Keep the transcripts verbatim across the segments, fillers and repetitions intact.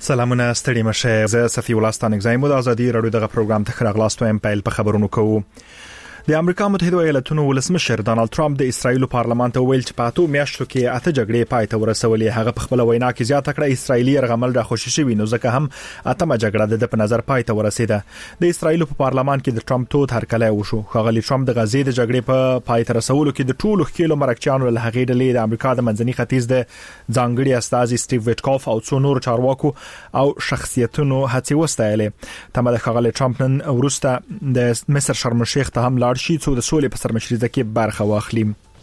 سلامونه ستړي مشه زه صفي ولستان اگزایمو د ازادي رادیو دغه پروګرام ته خراغلاستو ام پیل په خبرونو کوو. د امریکا متحده ایالاتونو ولسمشر ډانلډ ټرمپ د اسرایل پارلمان ته ویل چې په اتو میاشتو کې اته جګړې پای ته ورسولې. هغه په خپل وینا کې زیاته کړه اسرایلی رغمل را خوشی شوی نو ځکه هم اتمه جګړه د په نظر پای ته ورسیده. د اسرایل په پارلمان کې د ټرمپ توت هرکلی وشو. خغلی ټرمپ د غزې د جګړې په پای ته رسولو کې د ټولو خېلو مرکچانو له هغې ډلې د امریکا د منځني ختیځ د ځانګړي استازي سټیو ویټکوف او څو نور چارواکو او شخصیتونو هڅې وستایلې. تمه د خغلی ټرمپ نن ورسته د مصر شرم الشیخ ته هم لاړ شي څو د سولې په سرمشريزه کې برخه واخلي.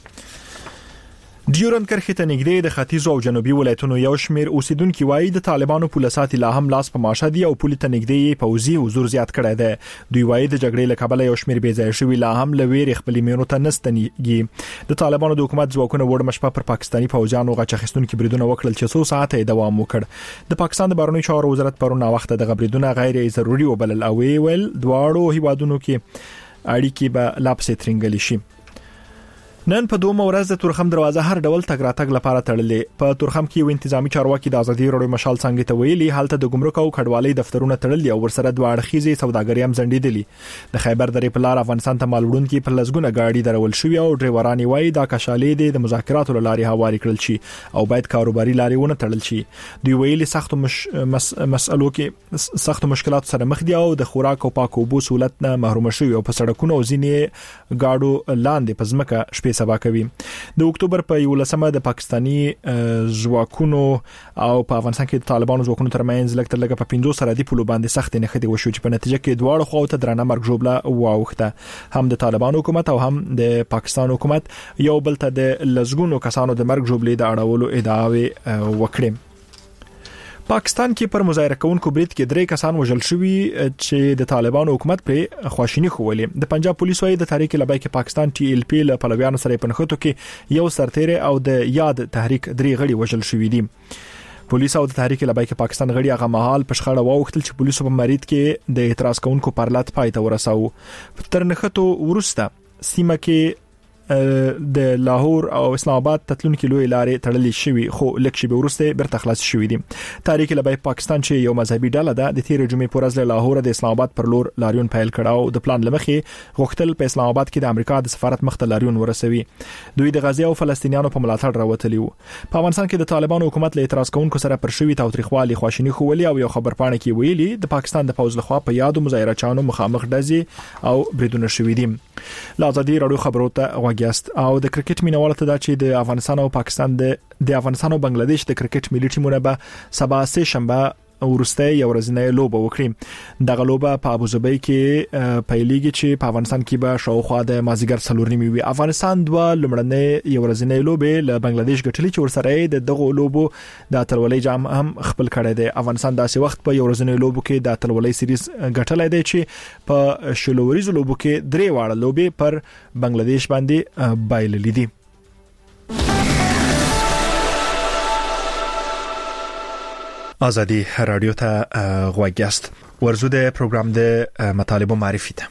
ډیورند کرښې ته نږدې د ختیځ او جنوبي ولایتونو یو شمیر اوسیدونکو وایي د طالبانو پولیسات لا هم لاس په ماشه دي او پولیس ته نږدې پوځي حضور زیات کړی دی. دوی وایي د جګړې له کبله یو شمیر بې ځای شوي لا هم لويري خپل میونو ته نستنیږي. د طالبانو د حکومت ځواکونو وړ مشپه پر پاکستاني فوجانو غچ اخیستونکو بریدونه وکړل چې څو ساعته دوام وکړ. د پاکستان د بهرنیو چارو وزارت پرونه وخت د بریدونه غیر ضروري وبلل او ویل دواړو هیوادونو کې اړیکې به لا پسې ترنګل شي. نن په دوه ورځ د تورخم دروازه هر ډول تګ راتګ لپاره تړلې. په تورخم کې یو انتظامی چارواکي د ازادي رادیو مشال څنګه ته ویلي حالت د ګمرک او کډوالۍ دفترونه تړلې او ورسره دوه اړخیزي سوداګري هم ځنډېدلې. د خیبر درې په لار افغانستان ته مالوړون کې په لزګونه گاډي درول شوې او ډرایوران وایي دا کشالې د مذاکراتو لاري حواله کړل شي او باید کاروباري لاري ونه تړل شي. دوی ویلي سخت مش... مس... مسئلو کې سخت مشکلات سره مخ دي او د خوراک او پاک اوبو سہولت نه محروم شوي او په سړکونو او ځینې گاډو لاندې په ځمکه شپې سبا کوي. د اکتوبر په یولسمه د پاکستانی ځواکونو او په افغانستان کې د طالبانو ځواکونو ترمنځ لکه لکه په پنځو سره دی په لوباندې سخت نه خدي وشو چې په نتیجه کې دواړو خواو ته درنه مرګ جوړه واوخته. هم د طالبانو حکومت او هم د پاکستان حکومت یو بل ته د لزګونو کسانو د مرګ جوړې د اړولو ادعاوې وکړي. پاکستان کې پر مظاهره کوونکو برید کې درې کسان وژل شوي چې د طالبانو حکومت په خواشینی خوولې. د پنجاب پولیسو د تحریک لبیک پاکستان ټي ال پی له پلویانو سره په نخښتو کې یو سرتیری او د یاد تحریک درې غړي وژل شوي دي. پولیس او د تحریک لبیک پاکستان غړي هغه مهال په شخړه واوختل چې پولیسو په مرید کې د اعتراض کوونکو پرلط پای ته ورساو. تر نخښتو ورسته سیمه کې د لاهور او اسلام آباد تتلونکو لوی لارې تړلې شوې خو لکه شی به ورسته برته خلاص شوې دي. تحریک لبیک پاکستان چې یو مذهبي ډله ده د تیر جمعې پر ورځ له لاهور د اسلام آباد پر لور لاریون پیل کړه او د پلان لمخې غوښتل په اسلام آباد کې د امریکا د سفارت مخ ته لاریون ورسوي. دوی د غزه او فلسطینیانو په ملاتړ راوتلی وو. په افغانستان کې د طالبانو حکومت له اعتراض کوونکو سره پر شوی تاوتریخوالي خواشینی خوولي او یو خبرپاڼه کې ویلي د پاکستان د فوج لخوا په یادو مظاهره چانو مخامخ ډزې او بریدونه شوي دي. لا ازادي رادیو خبرو ته غوږیاست او د کرکټ مینوالو ته دا چې د افغانستان او پاکستان د د افغانستان او بنگلاديش د کرکټ ملي ټیمونه به سبا سه شنبه ورسته یو ورځنۍ لوبه وکړي. دغه لوبه په ابوظبي کې پیلېږي چې په افغانستان کې به شاوخوا د مازیګر څلور نیمې وي. افغانستان دوه لمړنۍ یو ورځنۍ لوبه له بنگلاديش ګټلې چې ورسره د دغه لوبو د اتلولۍ جام هم خپل کړی دی. افغانستان داسې وخت په یو ورځنۍ لوبو کې د اتلولۍ سیریز ګټلای دی چې په شلوريزو لوبو کې درې واړه لوبې پر بنگلاديش باندې بایللې دي. ازادي رادیو ته غوږیاست. ورزو د پروګرام د مطالبه معرفي ته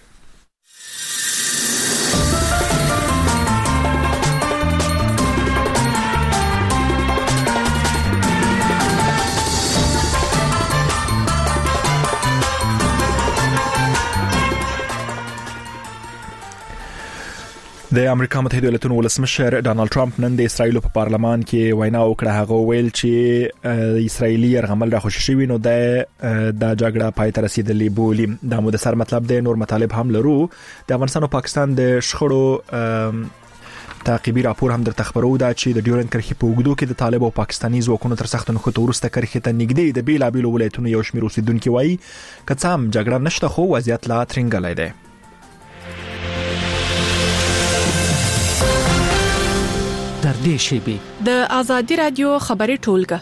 د امریکا متحده ایالاتونو ولسمشر ډانلډ ټرمپ نن د اسرایل په پارلمان کې وینا وکړه. هغه ویل چې اسرایلی يرغمل را خوشی شوی نو د د جګړه پای ته رسیدلې بولی. دا مو د سر مطلب د نور مطالب هم لرو. د افغانستان او پاکستان د شخړو تعقیبي راپور هم در تخبرو دا چې د ډیورند کرښې په وګړو کې د طالب او پاکستاني ځواکونو تر سخت نښته ورسته کرښې ته نږدې د بیلا بیلو ولایتونو یو شمیر اوسیدونکو وایي کڅام جګړه نشته خو وضعیت لا ترنګلای دی. در دې شیبه د ازادي رادیو خبري ټولګه.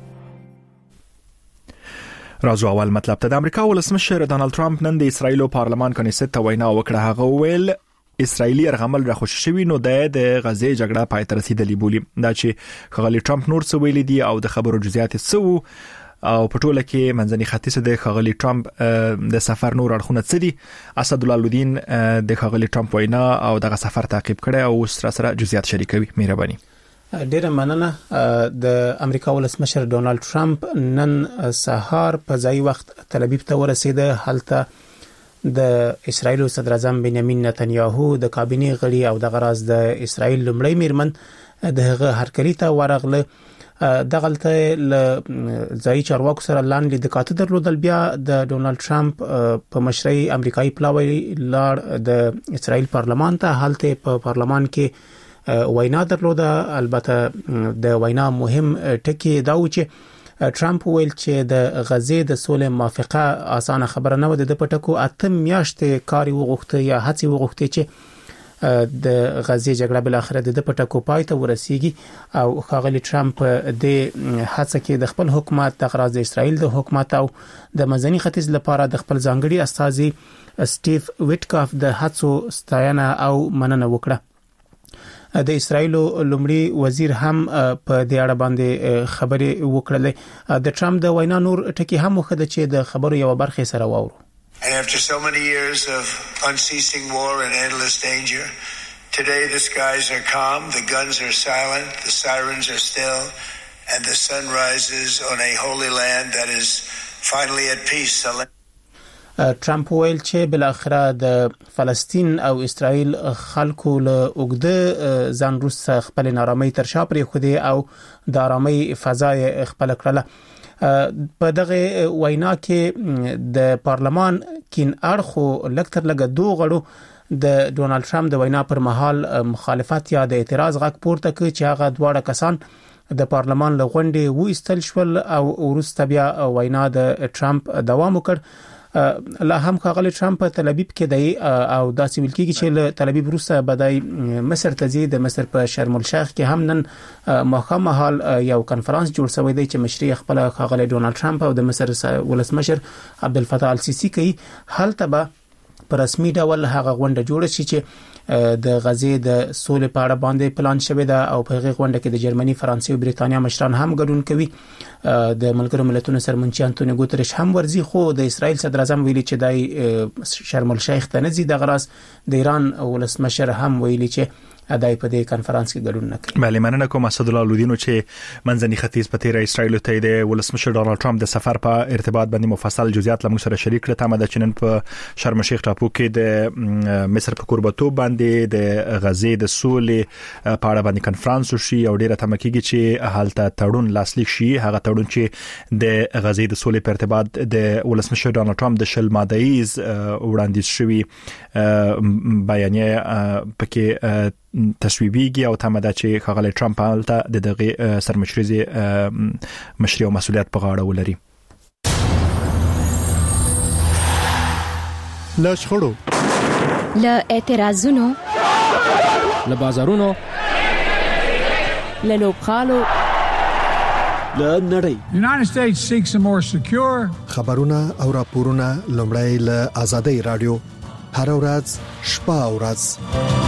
راځو اول مطلب ته. د امریکا ولسمشر ډانلډ ټرمپ نن د اسرایل پارلمان کنيست ته وینا وکړه. هغه ویل اسرایلی يرغمل را خوشی شوی نو د غزې جګړه پای ته رسیدلې بولی. دا چې خغلی ټرمپ نور څه ویلي دي او د خبرو جزئیات څه او په ټوله کې منځني ختیځ د خغلی ټرمپ د سفر نور اړخونه څه دي. اسد الله الدین د خغلی ټرمپ وینا او دغه سفر تعقیب کړي او سره سره جزئیات شریکوي. مهرباني. ډیره مننه. د امریکا ولسمشر ډونالد ټرمپ نن سهار په ځای وخت تل ابیب ته ورسېده. هلته د اسرایل صدر اعظم بنیامین نتنیاهو د کابینه غړي او د غراز د اسرایل لمړی میرمن د هغه هرکلی ته ورغله. د غلطه ل ځای چارواکو سره لاندې د کاته درلودل. بیا د ډونالد ټرمپ په مشرۍ امریکایي پلاوی لار د اسرایل پارلمان ته. هلته په پارلمان کې وینا درلوده. البته د وینا مهم ټکی دا و چې ټرمپ ویل چې د غزې د سولې موافقه اسانه خبره نه و. د پټکو اته میاشتې کاری وغوښته یا هڅې وغوښته چې د غزې جګړه بل اخر د پټکو پای ته ورسیږي. او ښاغلي ټرمپ د هڅه کې د خپل حکومت د غراز د اسرایل د حکومت او د مزنی ختیځ لپاره د خپل ځانګړي استازي سټیف ویټکاف د هڅو ستاینه او مننه وکړه. د اسرایل لومړي وزیر هم په دې اړه باندې خبرې وکړلې. د ټرمپ د وینا نور ټکی هم وخت چې د خبرو یو برخه سره واورو. And after so many years of unceasing war and endless danger, today the skies are calm, the guns are silent, the sirens are still, and the sun rises on a holy land that is finally at peace. ټرمپ ویل چې بل اخره د فلسطین او اسرائیل خلکو له اوګده ځان روسه خپل نارامۍ تر شا پرې خو دي او د آرامۍ فضا خپل کړله. په دغه وینا کې د پارلمان کین اړخو لکتر لګ دوه غړو د ډونالد ټرمپ د وینا پر مهال مخالفت یا د اعتراض غږ پورته کړ چې هغه دواړه کسان د پارلمان لغونډې و استل شول او ورسته بیا وینا د ټرمپ دوام وکړ. لا هم ښاغلي ټرمپ په تل ابیب کې دی او داسې ویل کېږي چې له تل ابیب وروسته بدای مصر ته ځي. د مصر په شرم الشیخ کې هم نن ماښام مهال یو کنفرانس جوړ شوی دی چې مشري خپل ښاغلي ډونالد ټرمپ او د مصر ولسمشر عبدالفتاح السیسی کوي. هلته به په رسمي ډول هغه غونډه جوړه شي چې د غزې د سولې په اړه باندې پلان شوی دی او په هغه غونډه کې د جرمني، فرانسې او بریتانیا مشران هم ګډون کوي. د ملګرو ملتونو سرمنشي انټونیو ګوتریش هم ورزي. خو د اسرایل صدر اعظم ویلي چې دای شرم الشیخ ته نه ځي. د غراس د ایران ولسمشر هم ویلي چې ادای په دې کانفرنس کې ګډون نکړي. بله مننه کوم اسد الله لودینو چې منځني ختیځ په تیر اسرایل ته د ولسمشر ډونالد ټرمپ د سفر په ارتباط باندې مفصل جزئیات لمو سره شریک کړه. تمه د چنن په شرم الشیخ ټاپو کې د مصر په قربتو باندې د غزې د سولې په اړه باندې کنفرانس وشي او ډیره تمه کیږي چې حالت تړون لاسلیک شي. هغه تړون چې د غزې د سولې په ارتباط د ولسمشر ډونالد ټرمپ د شل مادهیز وړاندیز شوی بیانیه پکې تصویبیږي او تمه ده چې ښاغلی ټرمپ هلته د دغه سرمشريزي مشري او مسؤلیت په غاړه ولري. له شخړو، له اعتراضونو، له بازارونو، له لوبغالو، له نړۍ. United States seeks a more secure خبرونه او راپورونه لومړی له آزادۍ رادیو هر ورځ شپه او ورځ.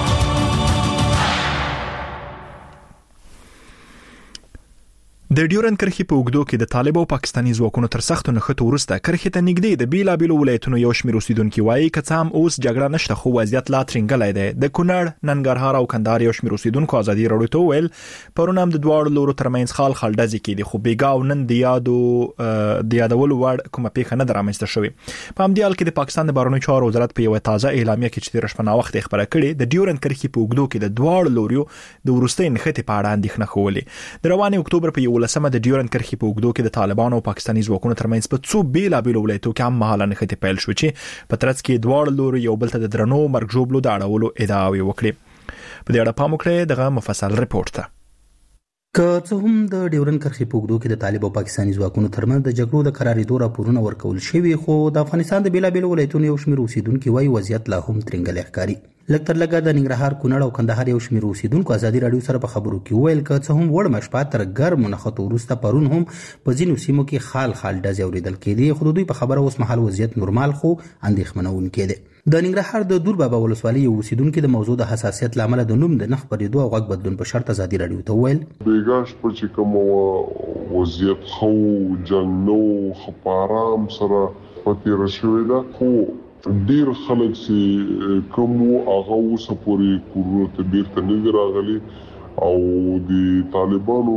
د ډیورن کرښې په اوږدو کې د طالب او پاکستاني ځواکونو تر سختو نښتو وروسته کرښې ته نږدې د بیلابېلو ولایتونو یو شمېر اوسیدونکي وایي که څه هم اوس جګړه نشته خو وضعیت لا ترنګلی دی. د کونړ، ننګرهار او کندهار یو شمېر اوسیدونکو ازادي راډیو ته وویل پرون هم د دواړو لورو ترمنځ خال خال ډزې کېدې خو بېګا او نن د یادو د یادولو وړ کومه پیښه نه ده رامنځته شوې. په همدې حال کې د پاکستان د بهرنیو چارو وزارت په یوه تازه اعلامیه کې چې تېره شپه ناوخته خبره کړې د ډیورن کرښې په اوږدو کې د دواړو لوریو د وروستۍ نښتې په اړه اندېښنه ښودلې. د روانې اکتوبر په یولسمه د ډیورن کرښې په اوږدو کې د طالبانو او پاکستاني ځواکونو ترمنځ په څو بیلابېلو ولایتو کې هم مهاله نښتې پیل شوې چې په ترڅ کې دواړو لورو یو بل ته د درنو مرګ ژوبلو د اړولو ادعاوې وکړې. په دې اړه پام وکړئ دغه مفصل ریپورت ته. که څه هم د ډیورن کرښې په اوږدو کې د طالب او پاکستاني ځواکونو ترمنځ د جګړو د قرارېدو راپورونه ورکول شوي خو د افغانستان د بیلابېلو ولایتونو یو شمېر اوسیدونکي وایي وضعیت لا هم ترنګلی ښکاري. لږ تر لږه د ننګرهار، کونړ او کندهار یو شمېر اوسیدونکو ازادي راډیو سره په خبرو کې وویل که څه هم وړمه شپه تر ګرمو نښتو وروسته پرون هم په ځینو سیمو کې خال خال ډزې اورېدل کېدې خو د دوی په خبره اوس مهال وضعیت نورمال خو اندېښمنونکی دی. د ننګرهار د دور بابا ولسوالۍ یو اوسیدونکي د موضوع د حساسیت له امله د نوم د نه خپرېدو او غږ بدلون په شرط ازادي راډیو ته وویل بیګا شپه چې کوم وضعیت خو جنګ نو خو په ارام سره په تېره شوې ده خو ډیر خلک چې کوم هغه اوسه پورې کورونو ته بیرته نه دي راغلي او د طالبانو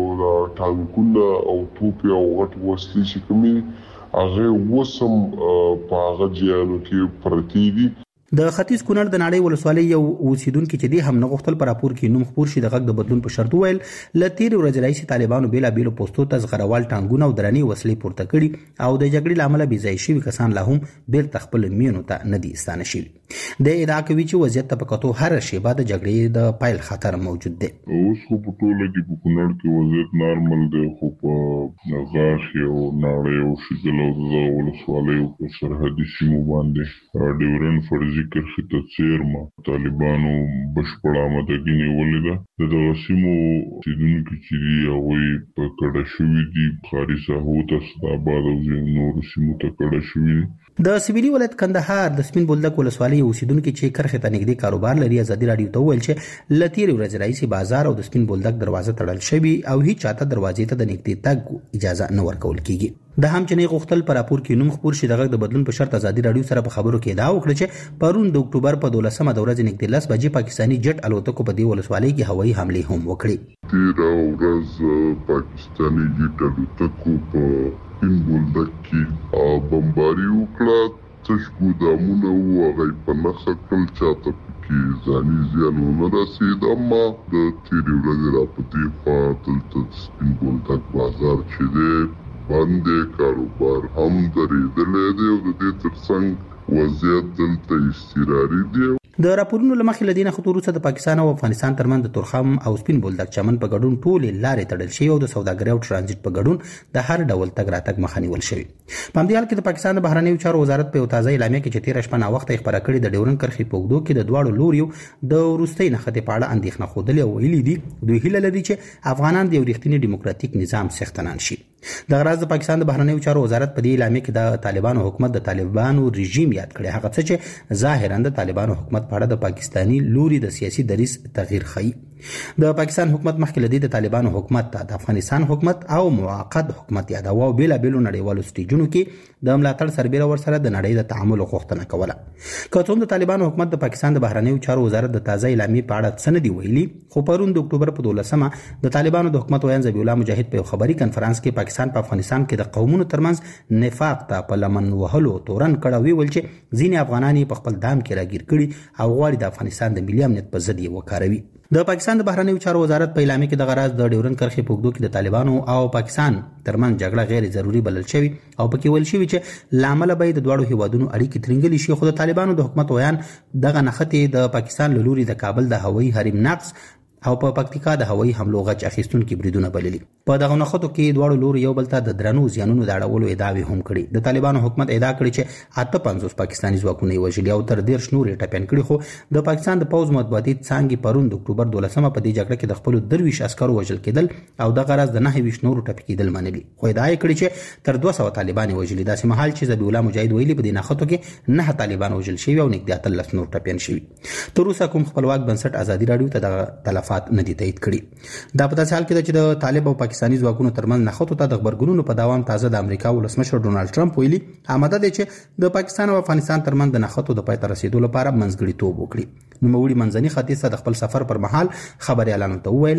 ټانکونه او توپي او غټ وسلې چې کومي هغه وسم په هغه جیانو کې پرتی دي. د ختیځ کونړ د ناړۍ ولسوالۍ یو اوسیدونکو چې دی هم نه غوښتل پر راپور کې نوم خبر شي د غږ د بدلون په شرط ویل لتیر ورځ رئیس طالبانو بیل بیل پوسټو ته زغروال ټانګونه او درنی وسلې پورته کړي او د جګړې لامل بي ځای شوی کسان لا هم بیر تخپل مینو ته نه دي ستانه شي. د ادعا کوي چې وضعیت ته پکاتو هر شی بعد جګړې د پایل خطر موجود دی. اوس خو په ټوله کې په کونړ کې وضعیت نارمل دی خو په غاښ او ناړۍ او شګل او د ولسوالۍ په سرحدي سیمو باندې ډیورن فرضي کرښې ته څیرمه طالبانو بشپړه آمادګي نیولې ده. د دغه سیمو اوسېدونکي چې دي هغوی په کډه شوي دي ښاري ساحو ته اسداباد او نورو سیمو ته کډه شوي دي. د سویلي ولایت کندهار د سپین بولدک ولسوالۍ اوسیدونکو چې کرخه ته نږدې کاروبار لري ازادي رادیو ته ویل چې لتیر ورځ رئیس بازار او د سپین بولدک دروازه تړل شوی او هیڅ چاته دروازې ته د نږدې تګ اجازه نه ورکول کیږي. د هم چې نه غوښتل پر راپور کې نوم خبر شي د غږ د بدلون په شرط ازادي رادیو سره په خبرو کې دا وکړه چې پرون د اکتوبر په دولسمه د ورځې نږدې لس بجې پاکستاني جټ الوتکو په دې ولسوالۍ کې هوایي حمله هم وکړې. تیر ورځ پاکستاني جټ الوتکو په سپین بولدک کې بمباري وکړه. تش ګودامونه وو هغه په نخښه کړل چاته کې ځاني زیان ونه رسېد. اما د تېرې ورځې راپدې خوا دلته سپین بولدک بازار چې دی بند دی، کاروبار هم درېدلی دی او د دې ترڅنګ وضعیت دلته اضطراري دی. د راپورونو لمخې لدینه خطر وروسته د پاکستان او افغانستان ترمنځ د تورخم او سپین بولدک چمن په ګډون ټولې لارې تړل شوې او د سوداګرۍ او ترانزیت په ګډون د هر ډول تګ راتګ مخه نیول شوې. په همدې حال کې د پاکستان د بهرنیو چارو وزارت په یو تازه اعلامیه کې چې تېره شپه ناوخته خبره کړې د ډیورن کرښې په اوږدو کې د دواړو لوریو د وروستۍ نښتې په اړه اندېښنه ښودلې او ویلي دي دوی هیله لري چې افغانان د یو رښتیني ډیموکراتیک نظام څښتنان شي. د غراز د پاکستان د بهرنیو چارو وزارت په دې اعلامیه کې د طالبانو حکومت د طالبانو رژیم یاد کړی، هغه څه چې ظاهرا د طالبانو حکومت په اړه د پاکستاني لوري د سیاسي دریځ تغییر ښيي. د پاکستان حکومت مخکې لدی د طالبانو حکومت ته د افغانستان حکومت او موقت حکومت یاداوه او بیل بیل نړیوالو سټیجونو کې د ملاتړ سربېره ورسره د نړۍ د تعامل غوښتنه کوله. که څوم د طالبانو حکومت د پاکستان د بهرنیو چارو وزارت د تازه اعلامیې په اړه څه نه دی ویلي، خو پرون د اکتوبر په دولسمه د طالبانو د حکومت ویان ذبیح الله مجاهد په یو خبري کنفرانس کې پاکستان په افغانستان کې د قومونو ترمنځ نفاق ته په لمن وهلو تورن کړه ویل چې ځینې افغانان په خپل دام کې راګیر کړي او غواړي د افغانستان د ملي امنیت په ضد یې وکاروي. د پاکستان د بهرنیو چارو وزارت په اعلامیه کې د غراز د ډیورن کرښې په اوږدو کې د طالبانو او پاکستان ترمنځ جګړه غیر ضروري بلل شوی او پکې ویل شوی چې لامل به د دواړو هیوادونو اړیکې ترنګلې شي. خو د طالبانو د حکومت ویان دغه نښتې د پاکستان له لوري د کابل د هوایي حریم نقض او په پکتیکا د هوایي حملو غچ اخیستونکي بریدونه بللي. په دغه نښتو کې دواړو لوري یو بل ته د درنو زیانونو د اړولو ادعاوې هم کړي. د طالبانو حکومت ادعا کړې چې اته پنځوس پاکستاني ځواکونه یې وژلي او تر دېرش نورې ټپیان کړي. خو د پاکستان د پوځ مطبوعاتي څانګې پرون د اکتوبر دولسمه په دې جګړه کې د خپلو درویش عسکرو وژل کېدل او دغه راز د نهه ویشت نورو ټپي کېدل منلي. خو ادعا یې کړې چې تر دوه سوه طالبان یې وژلي، داسې مهال چې ذبیح الله مجاهد ویلي په دې نښتو کې نه طالبان وژل شوي او نږدې اتلس نور ټپیان شوي. تر اوسه کوم خپلواک بنسټ ازادي راډیو ته دغه تلفات نه دي تایید کړي. دا په داسې حال کې ده چې د طالب او پاکستاني ځواکونو ترمنځ نښتو ته د غبرګونونو په دوام تازه د امریکا ولسمشر ډونالد ټرمپ ویلي آماده دی چې د پاکستان او افغانستان ترمنځ د نښتو د پای ته رسیدو لپاره منځګړیتوب وکړي. نوموړي منځني ختیځ ته د خپل سفر پر مهال خبريالانو ته وویل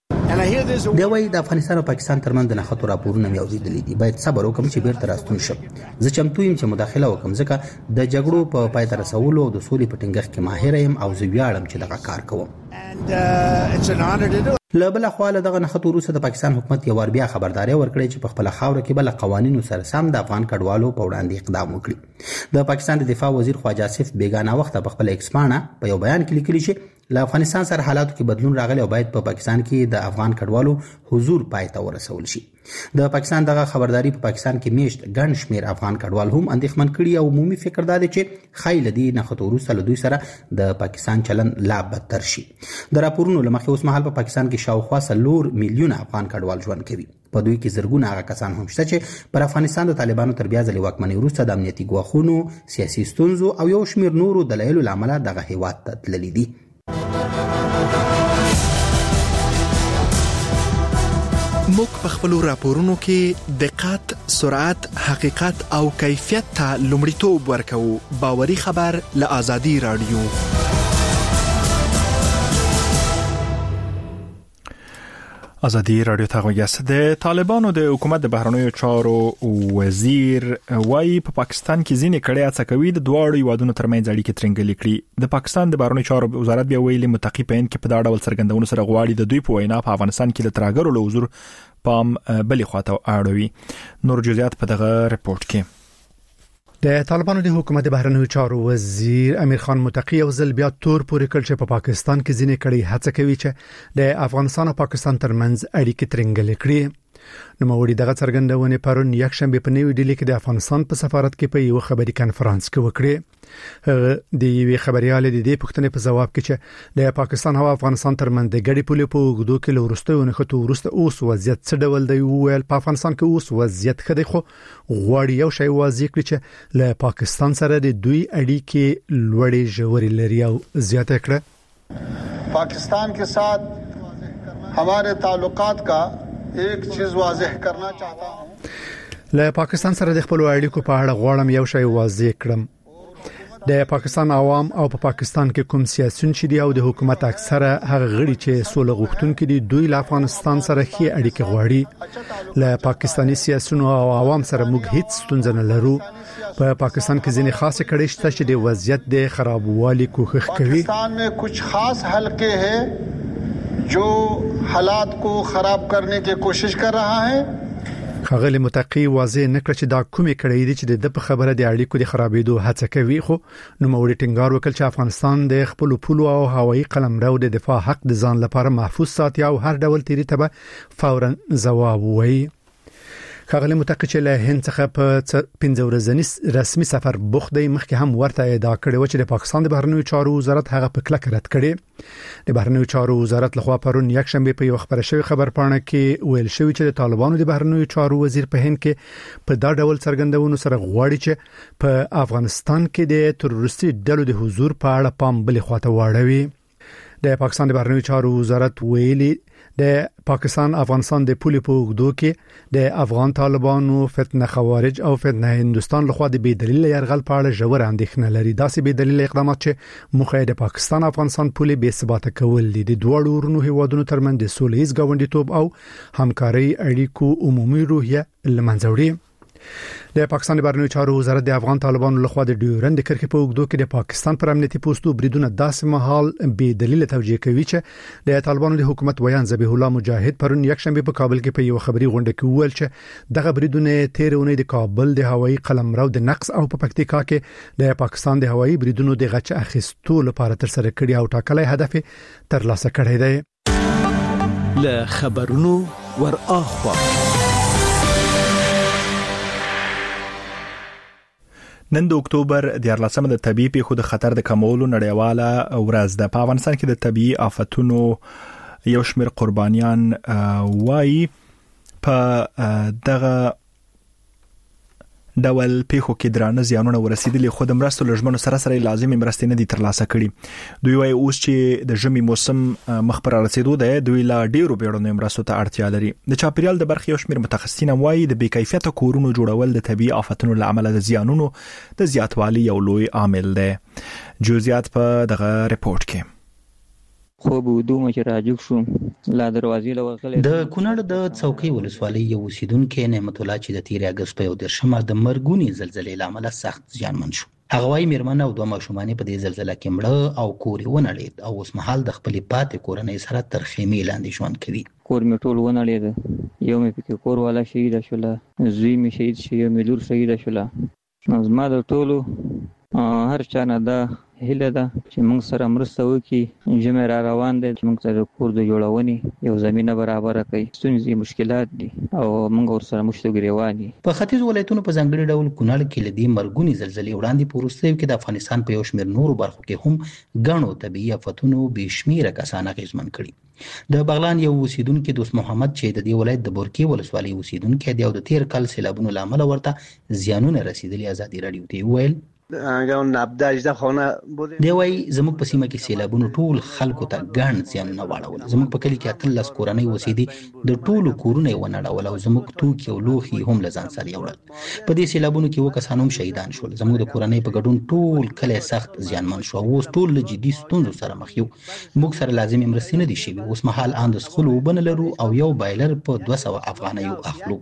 دی وایي د افغانستان او پاکستان ترمنځ د نښتو راپورونه مې اورېدلي دي، باید صبر وکړم چې بیرته راستون شم. زه چمتو یم چې مداخله وکړم ځکه د جګړو په پای ته رسولو او د سولې په ټینګښت کې ماهر یم او زه ویاړم چې دغه کار کوم. له بل خوا له دغه نښتو وروسته د پاکستان حکومت یو وار بیا خبرداری ورکړی چې په خپله خاوره کې به له قوانینو سره سم د افغان کډوالو په وړاندې اقدام وکړي. د پاکستان د دفاع وزیر خواجه آصف بیګا وخته په خپل ایکس پاڼه په یو بیان کې لیکلي چې له افغانستان سره حالاتو کې بدلون راغلی او باید په پاکستان کې د افغان کډوالو حضور پای ته ورسول شي. د پاکستان دغه خبرداري په پاکستان کې میشت ګڼ شمیر افغان کډوال هم اندېښمن کړي او عمومي فکر دا دی چې ښایي له دې نښتو وروسته له دوی سره د پاکستان چلن لا بدتر شي. د راپورونو له مخې اوس مهال په پاکستان کې شاوخوا څلور میلیونه افغان کډوال ژوند کوي. په دوی کې زرګونه هغه کسان هم شته چې پر افغانستان د طالبانو تر بیا ځلې واکمنۍ وروسته د امنیتي ګواښونو، سیاسي ستونزو او یو شمیر نورو دلایلو له امله دغه هیواد ته تللي دي. موږ په خپلو راپورونو کې دقت، سرعت، حقیقت او کیفیت ته لومړیتوب ورکوو. باوري خبر له آزادي راډیو. ازادي رادیو ته غوږیاست. د طالبانو د حکومت د بهرنیو چارو وزیر وايي په پاکستان کې ځینې کړي هڅه کوي د دواړو هیوادونو ترمنځ اړیکې ترنګلې کړي. د پاکستان د بهرنیو چارو وزارت بیا ویلي متقی په ان کې په دا ډول څرګندونو سره غواړي د دوی په وینا په افغانستان کې د ترهګرو له حضور پام بلې خواته اړوي. نور جزئیات په دغه رپورت کې. د طالبانو د حکومت بهرنیو چارو وزیر امیر خان متقی او ځل بیا تور پورې کړ چې په پا پاکستان کې ځینې کړي هڅه کوي چې د افغانستان او پاکستان ترمنځ اړیکې ترنګلې کړي. نو موري دغه څرګندونه پرون یک شنبه په نیو ډیلی کې د افغانستان په سفارت کې په یو خبري کانفرنس کې وکړي. د یوې خبريال د دې پوښتنې په جواب کې چې د پاکستان او افغانستان ترمنځ د ګډي پولې په وګړو کې لورسته ونخته ورسته اوس وضعیت څه ډول دی ویل په افغانستان کې اوس وضعیت خدای خو غواړي یو شی واضح کړي چې له پاکستان سره د دوی اړیکې لوړې ژورې لري او زیاته کړه. पाकिस्तान के साथ हमारे ताल्लुकात का एक चीज वाضح करना चाहता हूं. له پاکستان سره د خپل اړیکو په اړه غواړم یو شی واضح کړم. د پاکستان عوام او په پاکستان کې کوم سیاسيون چې دی او د حکومت اکثره هغه غړي چې سوله غوښتونکي دي دوی له افغانستان سره ښه اړیکې غواړي. له پاکستاني سیاسيونو او عوام سره موږ هیڅ ستونزه نه لرو. په پاکستان کې ځینې خاصه کړي شته چې د وضعیت د خرابوالي کوښښ کوي. پاکستان में कुछ खास हलके हैं जो हालात को खराब करने की कोशिश कर रहा है. خغلی متقی واضح نکړه چې دا کومې کړي دي چې د په خبره د اړیکو د خرابېدو هڅه کوي. خو نو موري ټینګار وکړ چې افغانستان د خپل پولو او هوایي قلمرو د دفاع حق د ځان لپاره محفوظ ساتي او هر ډول تیری ته فورا جواب وایي. خغلی متقی چې له هند څخه په پنځه ورځنی رسمي سفر بوخدي مخکې هم ورته ادعا کړې و چې د پاکستان د بهرنیو چارو وزارت هغه په کلک رد کړي. د بهرنیو چارو وزارت لخوا پرون یک شنبه په یو خبر شوی خبر پاڼه کې ویل شوی چې د طالبانو د بهرنیو چارو وزیر په هند کې په دا ډول څرګندونو سره غواړي چې په افغانستان کې د تروریستي ډلو د حضور په اړه پام بلې خواته واړوي. د پاکستان د بهرنیو چارو وزارت ویلي د پاکستان افغانستان د پولې په وګړو کې د افغان طالبانو فتنه خوارج او فتنه هندستان لخوا د بې دلیل يرغل په اړه ژور اندېښنه لري. داسې بې دلیل اقدامات چې مخه د پاکستان افغانستان پولې بې ثباته کول دي د دوه ورونو هیوادونو ترمنځ د سولهییز ګاونډیتوب او همکاري اړیکو عمومي روحیه لمنځه وړي. د پاکستان د بهرنیو چارو وزارت د افغان طالبانو لخوا د ډیورند کرښې په وګړو کې د پاکستان پر امنیتي پوسټو بریدونه داسې مهال بې دلیل توجیه کوي چې د طالبانو د حکومت ویان ذبیح الله مجاهد پرون یک شنبه په کابل کې په یو خبري غونډه کې وویل چې دغه بریدونه تیرونه د کابل د هوایي قلمرو د نقص او په پکتیکا کې د پاکستان د هوایي بریدونو د غچ اخیستو لپاره تر سره کړي او ټاکلي هدف ترلاسه کړی دی. له خبرونو ور اخوا نن د اکتوبر د لسمه د طبيعي پیښو د خطر د کمولو نړیواله ورځ ده. په افغانستان کې د طبيعي آفتونو یو شمېر قربانیان وایي په دغه ډول پیښو کې درانه زیانونه ورسېدلي خو د مرستو لږمنو سره سره لازمي مرستې نه دي ترلاسه کړي. دوی وايي اوس چې د ژمي موسم مخ پر رسیدو ده دوی لا ډیرو بیړنیو مرستو ته اړتیا لري. د چاپیریال د برخې یو شمېر متخصصین وايي د بې کیفیته کورونو جوړول د طبيعي آفتونو له امله د زیانونو د زیاتوالي یو لوی عامل دی. جزئیات په دغه رپورت کې. خو بودو چې راجوک شو لا دروازې لوغلې. د کونړ د څوکۍ ولسوالۍ یو اوسیدونکو نعمت الله چې د تیر اگست په یو درشمه د مرګونی زلزلې لامل سخت زیانمن شو. هغه وايي میرمن او دوه ماشومان په دې زلزلې کې مړه او کور ونړید او اوس مهال د خپل پاتې کورنۍ سره تر خیمې لاندې ژوند کوي. کور می ټول ونړید یو می پکې کور والا شهید شوله زوی می شهید شو یو می لور شهید شوله. زما د ټولو هر چا نه دا هیله ده چې موږ سره مرسته وکړي. ژمی را روان دی چې موږ ته د کور د جوړونې یو زمینه برابره کړي. ستونزې مشکلات دي او موږ ورسره مشت ګریوان دي. په ختیځ ولایتونو په ځانګړي ډول کونړ کې لدی مرګونی زلزلې وړاندې په وروستیو کې د افغانستان په یو شمېر نورو برخو کې هم غنو طبيعي آفتونو به شمیره کسان اغیزمن کړي. د بغلان یو اوسیدونکو دوست محمد چې د دې ولایت د بورکی ولسوالۍ اوسیدونکو دی او د تیر کال سیلابونو لامل ورته زیانونه رسیدلي ازادي رادیو ته ویل دی وای زموږ په سیمه کې سیلابونو ټول خلکو ته ګڼ زیان نه واړول. زموږ په کلی کې اتلس کورنۍ اوسېدي، د ټولو کورونه ونړول او زموږ توکي او لوښي هم له ځان سره یوړل. په دې سیلابونو کې و کسان هم شهیدان شول. زموږ د کورنۍ په ګډون ټول کلی سخت زیانمن شو. اوس ټول له جدي ستونزو سره مخ یو. موږ سره لازمي مرستې نه دي شوي. اوس مهال ان د څښلو اوبه نه لرو او یو بایلر په دوه سوه افغانیو اخلو.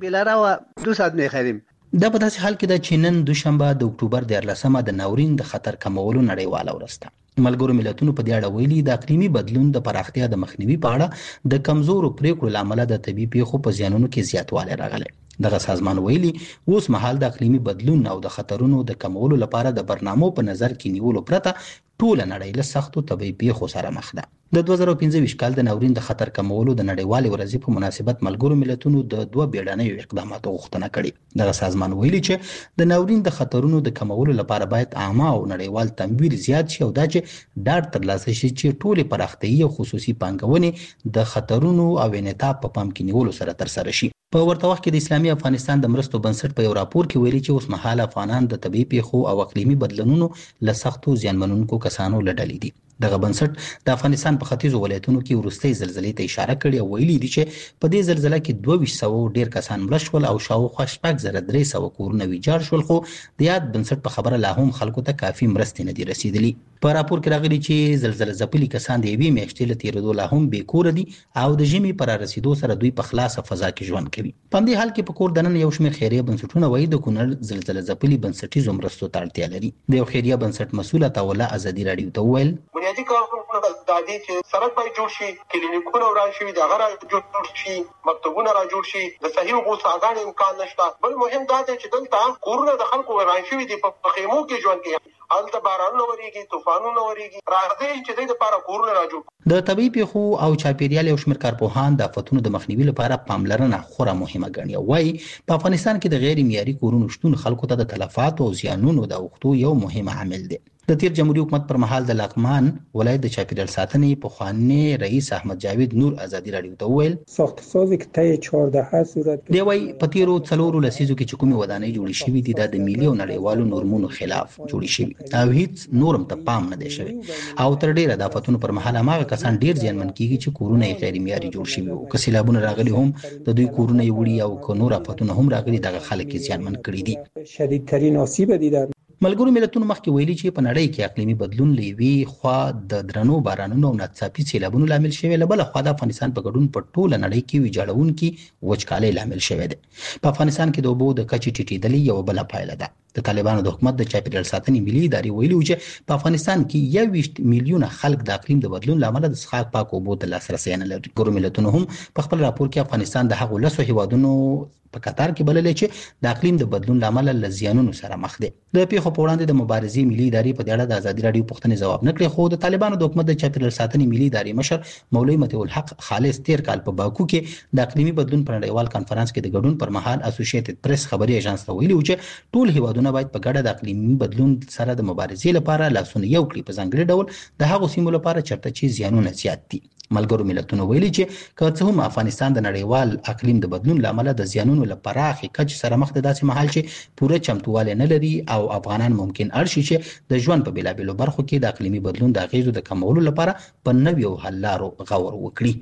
دا په داسې حال کې ده چې نن دوشنبه د اکتوبر دیارلسمه د ناورین د خطر کمولو نړیواله ورځ ده. ملګرو ملتونو په دې اړه ویلي د اقلیمي بدلون د پراختیا د مخنیوي په اړه د کمزورو پریکړو لامل د طبي پیښو په زیانونو کې زیاتوالی راغلی. دغه سازمان ویلي اوس مهال د اقلیمي بدلون او د خطرونو د کمولو لپاره د برنامو په نظر کې نیولو پرته ټول نړۍ له سختو طبي پیښو سره مخ ده. د دوه زره پنځه ویشت کال د ناورین د خطر کمولو د نړیوالې ورځې په مناسبت ملګرو ملتونو د دوه بیړنیو اقداماتو غوښتنه کړې. دغه سازمان ویلي چې د ناورین د خطرونو د کمولو لپاره باید عامه او نړیوال تمویل زیات شي او دا چې ډاډ ترلاسه شي چې ټولې پراختیايي او خصوصي پانګونې د خطرونو او انعطاف په پام کې نیولو سره ترسره شي. په ورته وخت کې د اسلامي افغانستان د مرستو بنسټ په یو راپور کې ویلي چې اوس مهال افغانان د طبي پیښو او اقلیمي بدلونونو له سختو زیانمنونکو کسانو له ډلې دي. دغه بنسټ د افغانستان په ختیځو ولایتونو کې وروستۍ زلزلې ته اشاره کړې او ویلي دي چې په دې زلزلې کې دوه ویشت سوه ډیر کسان مړه شول او شاوخوا شپږ زره درې سوه کورونه ویجاړ شول، خو د یاد بنسټ په خبره لا هم خلکو ته کافي مرستې نه دي رسیدلي. په راپور کې راغلي چې زلزلې ځپلي کسان د یوې میاشتې له تېرېدو لا هم بې کوره دي او د ژمي پر رسیدو سره دوی په خلاصه فضا کې ژوند کوي. په همدې حال کې په کور دننه یو شمېر خیریه بنسټونه وایي د کونړ زلزلې ځپلي بنسټیزو مرستو ته اړتیا لري. د یو خیریه بنسټ مسؤل عطاالله ازادي راډیو ته وویل بنیادي کارونه د دې چې سړک باید جوړ شي، کلینیکونه وران شي، د غره جوړ شي، مکتبونه را جوړ شي، د صحیح اوبو څاګانې امکان نشته. بل مهم دا دی چې دلته کورونه د خلکو وران شوي دي، په خیمو کې ژوند کوي، هلته بارانونه ورېږي، طوفانونه ورېږي. راځي چې دوی دپاره کورونه را جوړ. د طبي پیښو او چاپیریال یو شمېر کارپوهان د آفتونو د مخنیوي لپاره پاملرنه خورا مهمه ګڼي او وایي په افغانستان کې د غیر معیاري کورونو شتون خلکو ته د تلفاتو او زیانونو د اوښتو یو مهم عامل دی. د تیر جمهوریت حکومت پر مهال د لغمان ولایت د چاپیریال ساتنې پخوانی رئیس احمد جاوید نور ازادي راډیو ته وویل ساختسازی که طی چهارده صورت دی وایي په تیرو څلورو لسیزو کې چې کومې ودانۍ جوړې شوې دي دا د ملي او نړیوالو نورمونو خلاف جوړې شوې او هیڅ نورم ته پام نه دی شوی او تر ډیره د آفتونو پر مهال هماغه کسان ډیر زیانمن کیږي چې کورونه یې غیر معیاري جوړ شوي وو. که سیلابونه راغلي هم د دوی کورونه یې وړي او که نور آفتونه هم راغلي دغه خلک یې زیانمن کړي دي. شدیدترین آسیب دیدن ملګرو ملتونو مخکې ویلي چې په نړۍ کې اقلیمي بدلون له یوې خوا د درنو بارانونو او ناڅاپي سیلابونو لامل شوی، له بله خوا د افغانستان په ګډون په ټوله نړۍ کې ویجاړونکي وچکالۍ لامل شوی دی. په افغانستان کې د اوبو د کچې ټیټېدلې یوه بله پایله ده. د طالبانو د حکومت د چاپیریال ساتنې ملي ادارې ویلي و چې په افغانستان کې یوویشت میلیونه خلک د اقلیم د بدلون له امله د څښاک پاکو اوبو ته لاسرسی نه لري. ګورو ملتونو هم په خپل راپور کې افغانستان د هغو لسو هیوادونو په قطار کې بللی چې د اقلیم د بدلون له امله له زیانونو سره مخ دی. د پیښو په وړاندې د مبارزې ملي ادارې په دې اړه د ازادي راډیو پوښتنې ځواب نه کړې، خو د طالبانو د حکومت د چاپیریال ساتنې ملي ادارې مشر مولوي مطیع الحق خالص تیر کال په باکو کې د اقلیمي بدلون په نړیوال کانفرنس کې د ګډون پر مهال اسوسییټډ پریس خبري ایجنس ته ویلي و چې ټول هیوادونه باید په ګډه د اقلیمي بدلون سره د مبارزې لپاره لاسونه یو کړي، په ځانګړي ډول د هغو سیمو لپاره چېرته چې زیانونه زیات دي. ملګرو ملتونو ویلي چې که څه هم افغانستان د نړیوال اقلیم د بدلون له امله د زیانونو له پراخې کچې سره مخ دی، داسې مهال چې پوره چمتووالی نه لري او افغانان ممکن اړ شي چې د ژوند په بېلابېلو برخو کې د اقلیمي بدلون د اغیزو د کمولو لپاره په نویو حل لارو غور وکړي.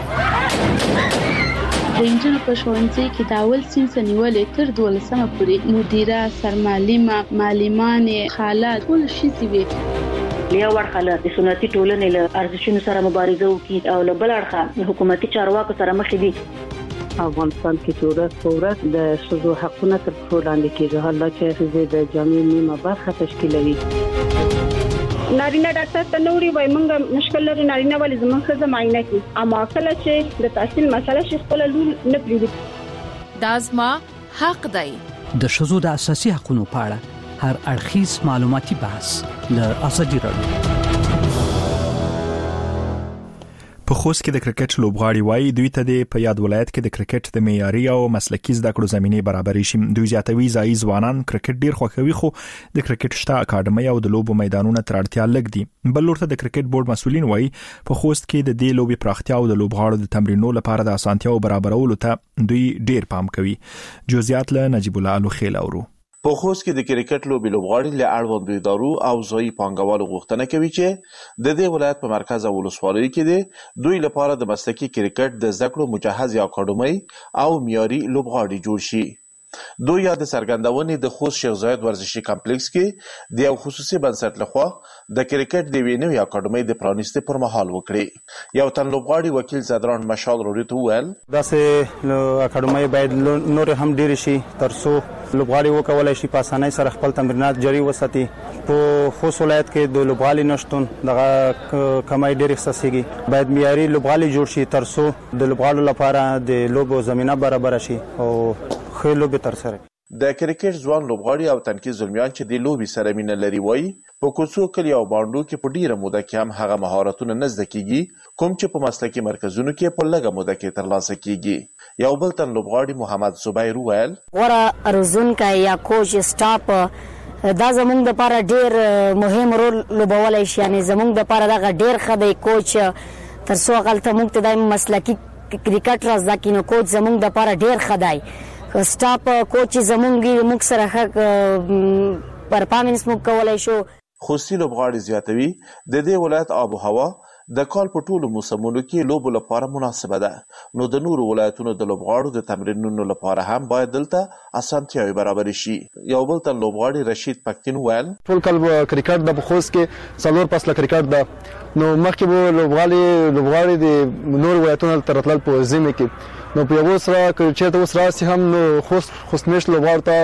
د انجونو په ښوونځي کې د اول صنف نیولې تر دولسمه پورې مدیره، سرمعلمه، معلمانې، خاله ټول ښځې وې. له یو اړخه د سنتي ټولنې له ارزښتونو سره مبارزه وکړي او له بل اړخه حکومتي چارواکو سره مخ دي. افغانستان کې چې ورځ په ورځ د ښځو حقونه تر پښو لاندې کېږي، حالا چې ښځې د جامعې نیمه برخه تشکیلوي. نارینه ډاکټر ته نوري وای مونږ مشکل لري، نارینه ولې زموږ ښځه معاینه کوي، اما کله چې د تحصیل مسله شي خپل لور نه پریږدي. دا زما حق دی. د ښځو د اساسي حقوقو په اړه هر اړخیز معلوماتي بحث له ازادي راډیو. په خوست کې د کرکټ لوبغاړي وایي دوی ته د په یاد ولایت کې د کرکټ د معیاري او مسلکي زده کړو زمینه برابرې شي. دوی زیاتوي ځای ځوانان کرکټ ډیر خوښوي، خو د کرکټ شته اکاډمي او د لوبو میدانونو تر اړتیا لږ دي. بل ورته د کرکټ بورډ مسولین وایي په خوست کې د دې لوبي پراختیا او د لوبغاړو د تمرینونو لپاره د اسانتیاو برابرولو ته دوی ډیر پام کوي. جزئیات له نجیب الله الوخیل اورو. په خوست کې د کرکټ لوبې لوبغاړي له اړوندو ادارو او ځایي پانګوالو غوښتنه کوي چې د دې ولایت په مرکز او ولسوالیو کې د دوی لپاره د مسلکي کرکټ د زده کړو مجهز اکاډمۍ او معیاري لوبغاړي جوړ شي. دوی یا د څرګندونې د خوست شیخ زاید ورزشي کمپلیکس کې د یو خصوصي بنسټ لخوا د کرکټ د یوې نوې اکاډمۍ د پرانیستې پر مهال وکړې. یو تن لوبغاړي وکیل زدران مشال روډي ته وویل داسې اکاډمۍ باید نور هم ډېرې شي تر څو لوبغاړي وکولای شي په اسانۍ سره خپل تمرینات جاري وساتي. په خوست ولایت کې د لوبغاړي نشتون دغه کمای ډېر احساسېږي. باید معیاري لوبغاړي جوړ شي تر څو د لوبغاړو لپاره د لوبو زمینه برابر شي او ښه لوبې ترسره کړي. د کرکټ ځوان لوبغاړي او تنکي زلمیان چې د لوبې سره مینه لري وایي په کوڅو کلي او بانډو کې په ډیره موده کې هم هغه مهارتونه نه زده کیږي کوم چې په مسلکي مرکزونو کې په لږه موده کې ترلاسه کیږي. یو بل تن لوبغاړي محمد زبیر وویل غوره ارزونکي یا کوچ سټاپ دا زموږ د لپاره ډیر مهم رول لوبولای شي. یعنی زموږ د لپاره دا ډیر ښه دی کوچ تر څو غلطه موږ ته د مسلکي کرکټ راز دا کینو کوچ زموږ د لپاره ډیر ښه دی. سټاپ کوچ زموږ موږ سره ښه پرفارمنس موږ کولای شو. خوستي لوبغاړي زیاتوي د دې ولایت آب و هوا د کال په ټولو موسمونو کې لوبو لپاره مناسبه ده، نو د نورو ولایتونو د لوبغاړو د تمرینونو لپاره هم باید دلته اسانتیاوې برابر شي. یو بل تن لوبغاړي رشید پکتین ویل ټول کال کرکټ د خوست کې څلور فصله کرکټ ده، نو مخکې به لوبغاړي لوبغاړي د نورو ولایتونو تر راتلل په زمینه کې نو په یو سره چې اوس راسي هم نو خوست خوستمېش لوبغاړو ته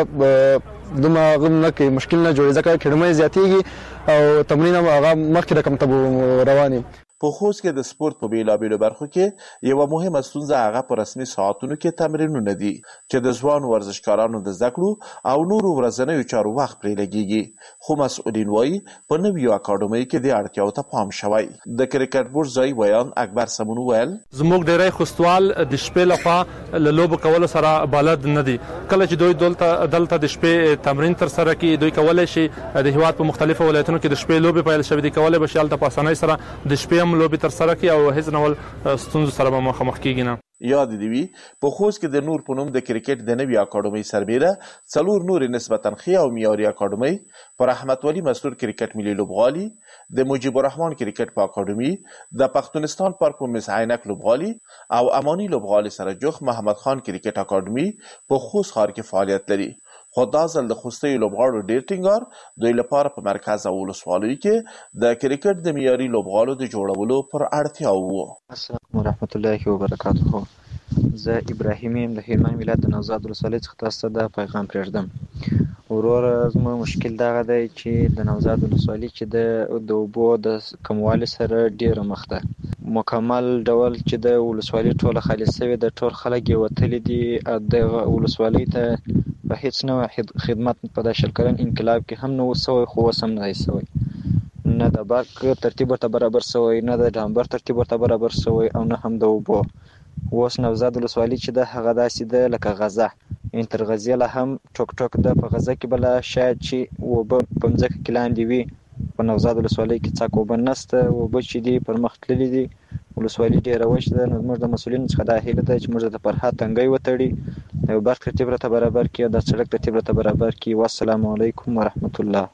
دمه غم نه کې مشکل نه جوړي ځکه کډمې زیاتېږي او تمرین هغه مخکې رقم ته رواني. په خوست کې د سپورت په بیلابیلو برخو کې یو مهمه ستونزه هغه په رسمي ساعتونو کې تمرینونه دي چې د ځوان ورزشکارانو د زده کړو او نورو ورځنیو چارو وخت پرې لګیږي. خو مسؤلین وایي په نویو اکاډمۍ کې د اړتیاو ته پام شوی. د کرکټ بورډ ځای ویان اکبر سمون ویل زموږ ډیری خوستوال د شپې لخوا له لوبو کولو سره بلد نه دي. کله چې دوی دلته دلته د شپې تمرین تر سره کوي دوی کولای شي د هیواد په مختلفو ولایتونو کې د شپې لوبې پیل شوي دي کولای به شي هلته په اسانۍ سره د شپې لوبې تر سره کوي او هیڅ ډول ستونزو سره به مخامخ کیږي نه. یاد دی وی په خوست کې د نور په نوم د کرکټ د نوي اکاډمۍ سربېره څلور نور نسبتا ښې او معیاري اکاډمۍ پر احمد ولی مسرور کرکټ ملي لوبغالي، د مجيب الرحمن کرکټ په اکاډمۍ، د پښتونستان پرفورمنس عینک لوبغالي او اماني لوبغالي سره جوخ محمد خان کرکټ اکاډمۍ په خوست ښار کې فعالیت لري. خو دا ځل د خوستي لوبغاړو ډېر ټینګار دوی لپاره په مرکز او ولسوالیو کې د کرکټ د معیاري لوبغاړو د جوړولو پر اړتیا وو. السلام ورحمت الله وبرکاته. زه ابراهیم یم د هلمند ولایت د نوزاد ولسوالۍ څخه تاسو ته دا پیغام پرېږدم. وروره زموږ مشکل دغه دی چې د نوزاد ولسوالۍ چې د د اوبو د کموالي سره ډېره مخ ده. مکمل ډول چې د ولسوالۍ ټوله خالي سوې ده، ټول خلک یې وتلي دي. دغه ولسوالۍ ته په هیڅ نوع خدمت په دا شل کلن انقلاب کې هم نه و سوی، خو اوس هم نه دی سوی. نه د برق ترتیب ورته برابر سوی، نه د ډامبر ترتیب ورته برابر سوی او نه هم د اوبو. اوس نوزاد ولسوالۍ چې ده هغه داسې ده لکه غزه، یعنې تر غزې له هم ټوک ټوک ده. په غزه کې بله شاید چې اوبه په مځکه کې لاندې وي، په نوزاد ولسوالۍ کې څاک اوبه نشته. اوبه چې دي پر مخ تللي دي، ولسوالۍ ډېره وچ ده. نو زموږ د مسؤلینو څخه دا هیله ده چې موږ د فرهاد تنګی وتړي، د یو برق ترتیب راته برابر کړي او د سړک ترتیب راته برابر کړي. والسلام علیکم ورحمت الله.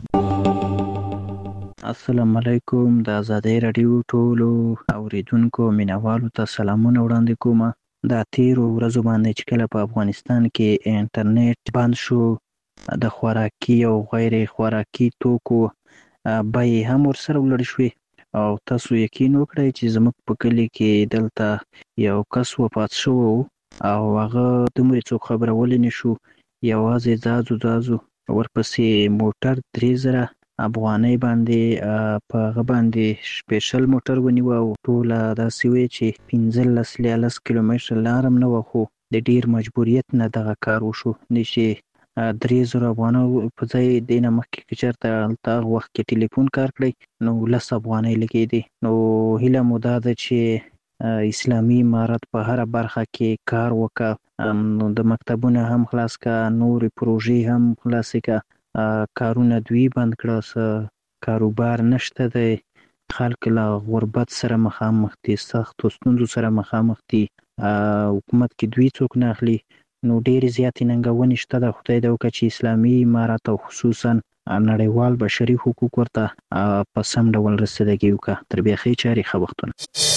السلام علیکم. د ازادۍ راډیو ټولو اوریدونکو مینوالو ته سلامونه وړاندې کوم. دا تیرو ورځو باندې چې کله په افغانستان کې انټرنیټ بند شو، د خوراکي او غیر خوراکي توکو بیې هم ورسره ولړ شوې او تاسو یقین وکړئ چې زموږ په کلي کې دلته یو کس وفات شوی و او هغه دومره څوک خبرولی نه شو. یوازې ځازو ځازو ورپسې موټر درې زره افغانۍ باندې په هغه باندې سپیشل موټر ونیوه او ټوله داسې وې چې پنځلس لیالس کیلومتره لار هم نه وه، خو د ډېر مجبوریت نه دغه کار وشو. نه چې درې زره افغانۍ په ځای دې نه مخکې که چېرته هلته هغه وخت کې ټلیفون کار کړی نو لس افغانۍ لګېدې. نو هیله مو دا ده چې اسلامي امارت په هره برخه کې کار وکړه، نو د مکتبونه هم خلاص کړه، نورې پروژې هم خلاصې کړه، کارونه دوی بند کړه، څه کاروبار نشته دی، خلک له غربت سره مخامخ دي، سختو ستونزو سره مخامخ دي، حکومت کې دوی څوک نه اخلي. نو ډېرې زیاتې ننګونې شته د خدای د وکړه چې اسلامي امارت او خصوصا نړیوال بشري حقوق ورته په سم ډول رسیدګي وکړه. تر بیا ښې چارې ښه وختونه.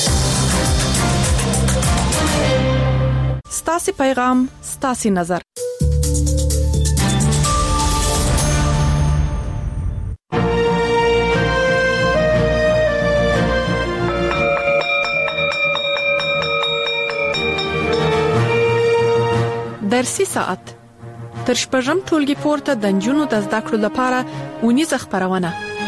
ستاسې پیغام ستاسې نظر. درسي ساعت تر شپږم ټولګي پورته د نجونو د زده کړو لپاره ونیزه خبرونه.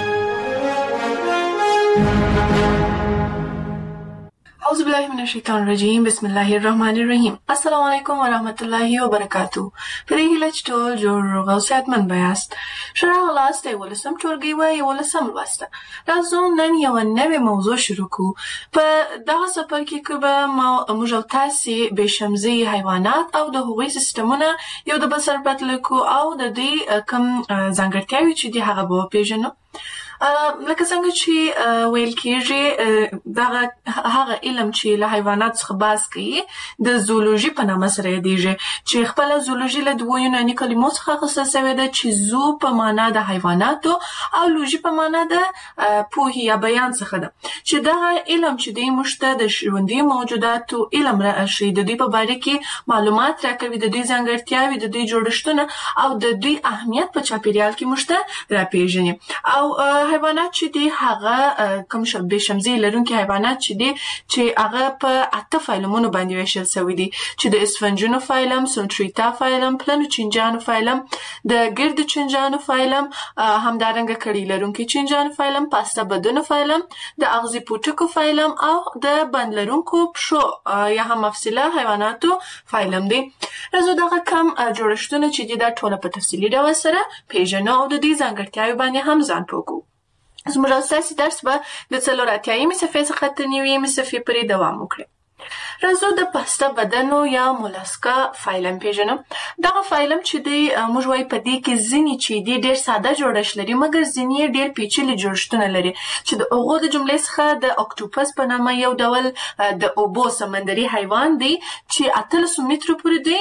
اعوذ بالله من الشیطان الرجیم. بسم الله الرحمن الرحیم. السلام علیکم و رحمت الله و برکاته. په دې هیله چې ټول جوړ روغ او صحتمند یاست. ښه راغلاست یولسم ټولګي و یولسم لوسته. راځو نن یو نوې موضوع شروع کړو. په دغه څپرکي کې به موږ او تاسې بېشمزي حیوانات او د هغوی سیستمونه یو د بل سره پرتله کوو او د دوی کوم ځانګړتیاوې چې دي هغه به وپېژنو. لکه څنګه چې ویل کېږي دغه هغه علم چې له حیوانات څخه بحث کوي د زولوژي په نامه سره یادېږي چې خپله زولوژي له دوو یوناني کلمو څخه اخیستل شوې ده چې زو په معنا د حیواناتو او لوژي په معنا د پوهې یا بیان څخه ده چې دغه علم چې دی موږ ته د ژوندي موجوداتو علم راښیي د دوی په باره کې معلومات راکوي د دوی ځانګړتیاوې د دوی جوړښتونه او د دوی اهمیت په چاپیریال کې موږ ته راپېژني. او حیوانات چې دي هغه کوم بې شمزي لرونکي حیوانات چې دي چې هغه په اته فایلمونو باندې ویشل شوي دي چې د اسفنجونو فایلم، سونټریتا فایلم، پلنو چینجانو فایلم، د ګردو چینجانو فایلم، همدارنګه کړي لرونکي چینجانو فایلم، پاسته بدنو فایلم، د اغزي پوټکو فایلم او د بند لرونکو پښو یا هم مفصله حیواناتو فایلم دي. راځو دغه کم جوړښتونه چې دي دا ټوله په تفصیلي ډول سره پیژنو او د دې ځانګړتیاوې باندې هم ځان پوه کوو. زموږ اساسي درس به د څلور اتیایمې صفحې څخه تر نوي صفحې پورې دوام وکړي. راځو د پاسته بدنو یا مولاسکا فایلم پیژنو. دغه فایلم چې دی موږ وایو په دې کې ځینې چې دی ډېر ساده جوړښت لري مګر ځینې ډېر پیچلي جوړښتونه لري چې د هغو د جملې څخه د اکټوپس په نامه یو ډول د اوبو سمندري حیوان دی چې اتلسو مترو پورې دی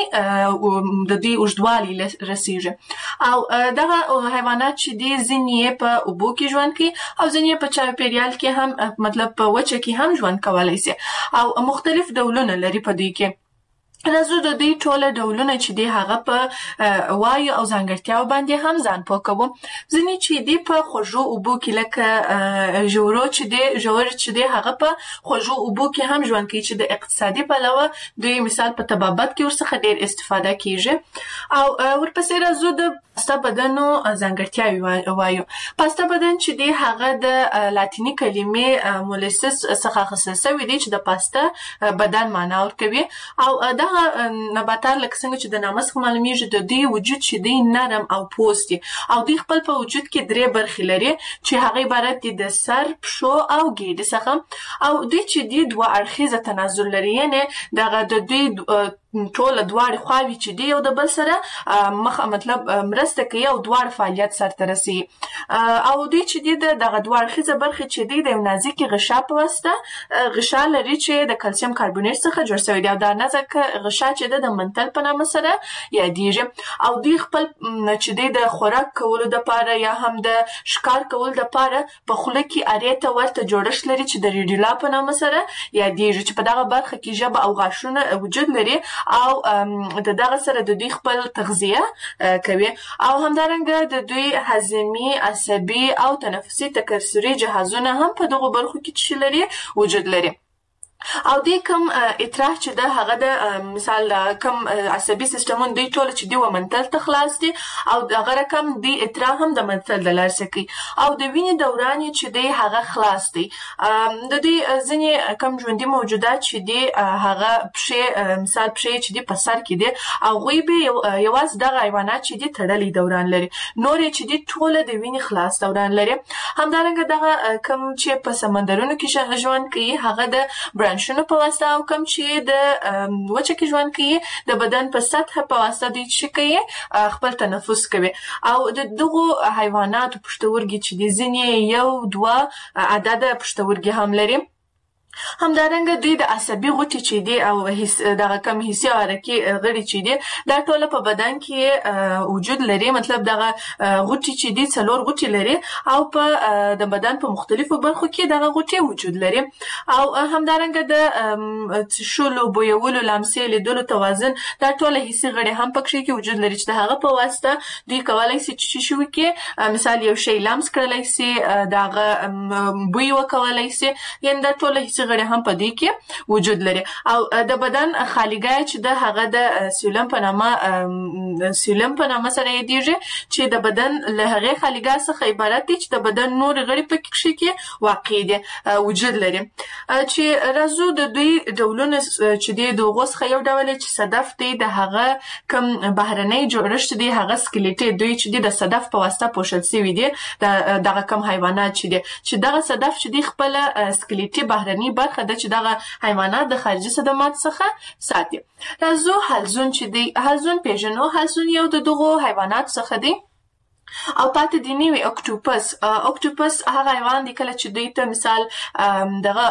د دې اوږدوالي رسیږي. او دغه حیوانات چې دی ځینې په اوبو کې ژوند کوي او ځینې په چاپیریال کې هم مطلب په وچه کې هم ژوند کولی شي او مختلف ډولونه لري په دوی کې. راځو د دې ټوله ډولونه چې دی هغه په وایو او ځانګړتیاو باندې هم ځان پوه کوو. ځینې چې دی په خوږو اوبو کې لکه ژورو چې دی ژور چې دی هغه په خوږو اوبو کې هم ژوند کوي چې د اقتصادي پلوه دوی مثال په طبابت کې ورڅخه ډېر استفاده کیږي. او ورپسې راځو د پاسته بدنو ځانګړتیاوې وایو. پاسته بدن چې دی هغه د لاتیني کلمې مولسس څخه اخیستل شوی دی چې د پاسته بدن معنا ورکوي. او دا نباتات لکه څنګه چې د نامه څخه معلومیږي د دوی وجود چې دی نرم او پوست دي او دوی خپل په وجود کې درې برخې لري چې هغه عبارت دي د سر، پښو او ګیډې څخه. او دوی چې دی دوه اړخیزه تناسل لري یعنې دغه د دوی ټوله دواړې خواوې چې دی یو د بل سره مخ مطلب مرسته کوي او دواړه فعالیت سرته رسوي. او دوی چې دی دغه دوه اړخیزه برخې چې دی د یو نازکې غشا په واسطه غشا لري چې د کلسیم کاربونیټ څخه جوړ شوی دی او دا نازکه غشا چې ده د منتل په نامه سره یادېږي. او دوی خپل چې دی د خوراک کولو دپاره یا هم د ښکار کولو دپاره په خوله کې ارې ته ورته جوړښت لري چې د ریډیولا په نامه سره یادېږي چې په دغه برخه کې ژبه او غاښونه وجود لري او د دغه سره د دوی خپل تغذیه کوي. او همدارنګه د دوی هضمي، عصبي او تنفسي تکثري جهازونه هم په دغو برخو کې چې لري وجود لري. او دې کوم اطراح چې ده هغه د مثال کوم عصبي سیستمونه دوی ټول چې دی و منتل ته خلاص دي او دغه رقم دی اطراح هم د منتل د لارې څخه کوي او د وینې دوران چې دی هغه خلاص دی. د دې ځینې کوم ژوندي موجودات چې دی هغه پښې مثال پښې چې دی په سر کې دی او هغوی به یوازې دغه حیوانات چې دی تړلی دوران لري، نور یې چې دی ټوله د وینې خلاص دوران لري. همدارنګه دغه کوم چې په سمندرونو کې ژوند کوي هغه د برانشونو په واسطه او کوم چې د وچه کې ژوند کوي د بدن په سطح په واسطه دوی چې کوي خپل تنفس کوي. او د دغو حیواناتو پښتورګي چې دي ځینې یو دوه عدده پښتورګي هم لري همدارنګه دوی د عصبي غوټې چې دي او دغه کم حسي او حرکي غړي چې دي دا ټول په بدن کې وجود لري. مطلب دغه غوټې چې دي څلور غوټې لري او په د بدن په مختلفو برخو کې دغه غوټې وجود لري. او همدارنګه د څښلو، بویولو، لمسې، لیدلو، توازن دا ټول حسي غړي هم پکې کې وجود لري چې د هغه په واسطه دوی کولای شي چې شي وکړي، مثال یو شی لمس کړلی شي، دغه بوی وکولای شي، یعنې دا ټول حسي غړي هم په دې کې وجود لري. او د بدن خالیګاه چې د هغه د سیلم په نامه سیلم په نامه سره یادېږي چې د بدن له هغې خالیګاه څخه عبارت دی چې د بدن نور غړي په کې واقع دي وجود لري. چې راځو د دوی ډولونه چې دی د هغو څخه یو ډول چې صدف دی د هغه کوم بهرنی جوړښت دی هغه سکلیټي دوی چې دی د صدف په واسطه پوښل شوي دي. دغه کوم حیوانات چې دی چې دغه صدف چې دی خپل سکلیټي بهرنی برخه د چې دغه حیوانات د خارجي صدمات څخه ساتي. راځو حلزون چې دی حلزون پیژنو. حلزون یو د دغو حیوانات څخه دی او پاتې دی نیوی اکټوپس. اکټوپس هغه حیوان دی کله چې دوی ته مثال دغه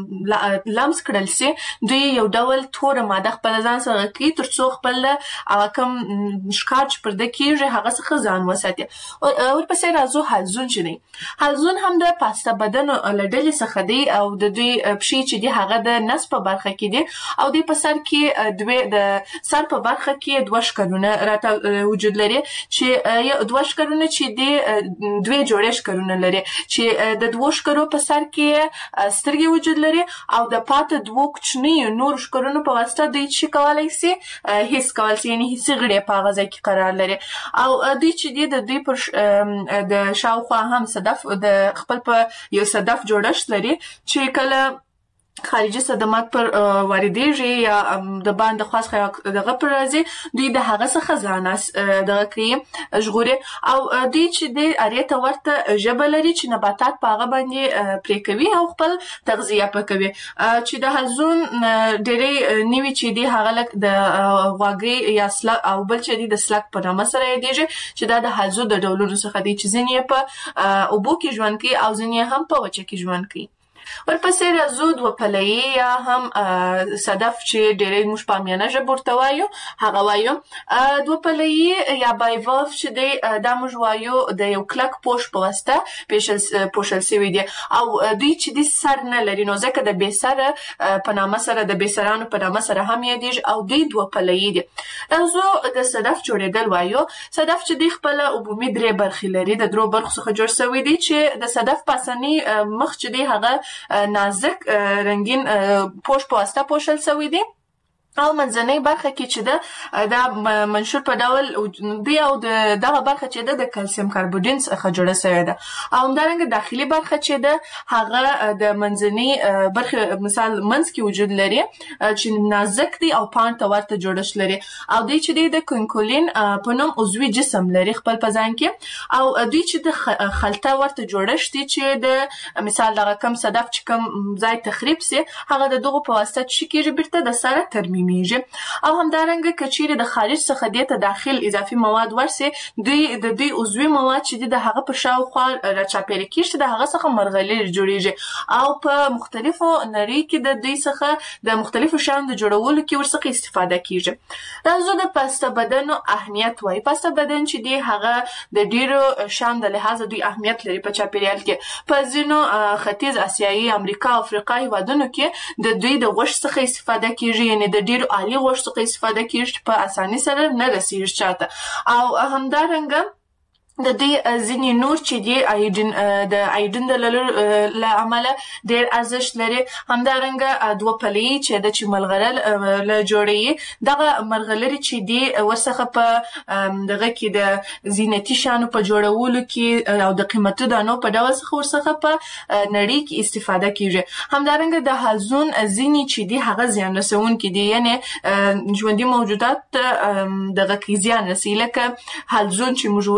لمس کړل سي دوی یو ډول توره ماده خپل ځان سره کوي ترڅو خپل هغه کوم ښکار چې پرده کېږي هغه څخه ځان وساتي. ورپسې راځو حلزون چې دی. حلزون هم د پاسته بدن له ډلې څخه دی او د دوی پښې چې دی هغه د نس په برخه کې دی او دوی په سر کې دوی د سر په برخه کې دوه ښکرونه راته وجود لري چې دوه ښکرونه چې دی دوی جوړې ښکرونه لري چې د دوه ښکرو په سر کې سترګې وجود لري او د پاته دوه کوچنیو نور ښکرونو په واسطه دوی چې کولای شي حس کول شي یعنې حسي غړي په هغه ځای کې قرار لري. او دوی چې دی د دوی پر د شاوخوا هم صدف د خپل په یو صدف جوړښت لري چې کله خارجي صدمات پر واردېږي یا د باندې خاص دغه پر راځي دوی د هغه څخه ځان دغه کوي ژغوري. او دوی چې د اړې ته ورته ژبه لري چې نباتات په هغه باندې پرې کوي او خپل تغذیه پکوي. چې د حلزون ډېرې نوي چې دی هغه لک د غواګۍ یا سلک او بل چې دی د سلک په نامه سره یادېږي چې دا د حلزون د ډولونو څخه دی چې ځینې په اوبو کې ژوند کوي او ځینې هم په وچه کې ژوند کوي. ورپسې راځو دوه پلهیي یا هم صدف چې ډېری موږ په عامیانه ژبه ورته وایو هغه وایو. دوه پلهیي یا بایولف چې دی دا موږ وایو د یو کلک پوښ په واسطه پوښل شوي دي او دوی چې دی سر نه لري نو ځکه د بې سره په نامه سره د بې سرانو په نامه سره هم یادېږي او دوی دوه پلهیي دي. راځو د صدف جوړېدل وایو. صدف چې دی خپله عمومي درې برخې لري د درو برخو څخه جوړ شوی دی چې د صدف پاسني مخ چې دی هغه نازک رنگین پوښ په واسطه پوښل شوی دی او منځنۍ برخه کې چې ده دا منشور په ډول دی او دغه برخه چې ده د کلسیم کاربوډین څخه جوړه شوې ده. او همدارنګه داخلي برخه چې ده هغه د منځنۍ برخه مثال منځ کې وجود لري چې نازک دی او پاڼ ته ورته جوړښت لري او دوی چې دی د کونکولین په نوم عضوي جسم لري خپل په ځان کې او دوی چې د خلطه ورته جوړښت دی چې د مثال دغه کم صدف چې کم ځای تخریب سي هغه د دغه په واسطه چې کېږي بیرته د سره ترمیم میږي. او همدارنګه کچېرې د خارج څخه دې ته داخل اضافي مواد ورسي دوی د دوی عضوي مواد چې د هغه په شاوخوا راچاپېره کېږي د هغه څخه مرغلرې جوړېږي او په مختلفو نړۍ کې د دوی څخه د مختلفو شیانو د جوړولو کې ورڅخه استفاده کېږي. راځو د پاسته بدنو اهمیت وایي. پاسته بدن چې دی هغه د ډېرو شیانو د لحاظه دوی اهمیت لري په چاپېریال کې. په ځینو ختیځ اسیایي امریکا او افریقا هېوادونو کې د دوی د غوښې څخه استفاده کېږي یعنې د ډېرو عالي غوښې څخه استفاده کېږي چې په اسانۍ سره نه رسېږي چاته. او همدارنګه د دې ځینې نور چې دی ایډین د ایډین د له امله ډېر ارزښت لري. همدارنګه دوه پلهیي چې د چې ملغلره له جوړوي دغه ملغلرې چې دی ورڅخه په دغه کې د زینتي شیانو په جوړولو کې او د قیمتي دانو په ډول څخه ورڅخه په نړۍ کې استفاده کېږي. همدارنګه د حلزون ځینې چې دی هغه زیان رسونکي دي یعنې ژوندي موجودات دغه کې زیان رسوي لکه حلزون چې موږ ویل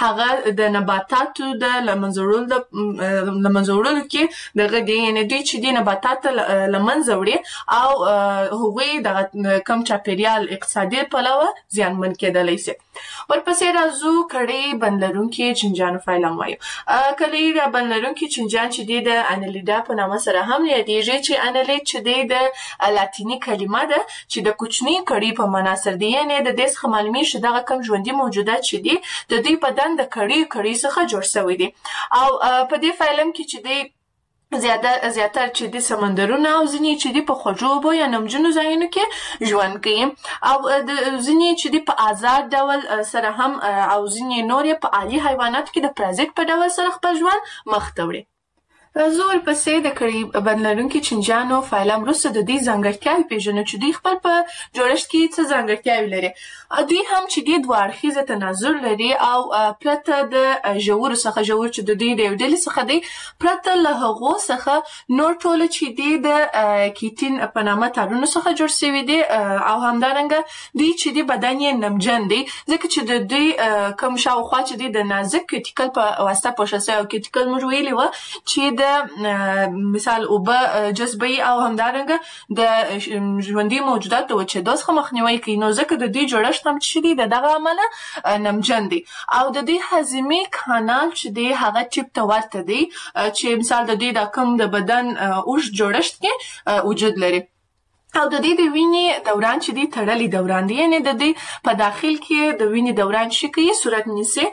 هغه د نباتاتو د لمنځوړلو د لمنځوړلو کې دغه دی یعنی دوی چې د نباتاتو لمنځه وړي او هغوی د کم چاپیریال اقتصادي پلوه زیانمن کېدلی شي. ورپسې راځو کړي بندلرونکي چنجانو فایلم وایو. کړي بندلرونکي چنجان چې د انالیدا په نامه سره هم یادېږي چې انالید چې د لاتینی کلمه ده چې د کوچني کړي په معنا سره دی یعنی د دې څخه معلومیږي چې دغه کم ژوندي موجودات چې دي د دوی بدن د کړي کړي څخه جوړ شوی دي او په دې فایلم کې چې دی زیاده زیاتره چې د سمندرونو او ځینې چې د په خوږو اوبو یا نمجنو ځایونو کې ژوند کوي او د ځینې چې د په آزاد ډول سره هم او ځینې نور په عالي حیواناتو کې د پرازیت په ډول سره خپل ژوند مخ ته وړي. راځو ورپسې د کړي بندلرونکي چنجانو فایلم وروسته د دې ځانګړتیاوې پېژنو چې دوی خپل په جوړښت کې څه ځانګړتیاوې لري. دوی هم چې د دوه اړخیزه تناظر لري او پرته د ژورو څخه ژور چې د دوی د یو ډلې څخه دی پرته له هغو څخه نور ټول چې دی د کیټین په نامه تارونو څخه جوړ شوي دي او همدارنګه دوی چې د بدن یې نمجن دی ځکه چې د دوی کوم شاوخوا چې دی د نازک کیټیکل په واسطه پوښل شوی او کیټیکل موږ ویلي وه چې د مثال اوبه جذبوي او همدارنګه د ژوندي موجوداتو د وچېدو څخه مخنیوی کوي نو ځکه د دوی جوړښت هم چې دی د دغه امله نمجن دی او د دوی هضمي کانال چې دی هغه ټیپ ته ورته دی چې مثال د دوی د کم د بدن اوږد جوړښت کې وجود لري او د دې د وینې دوران چې دی تړلی دوران دی یعنی د دې په داخل کې د وینې دوران شي کوي صورت نیسي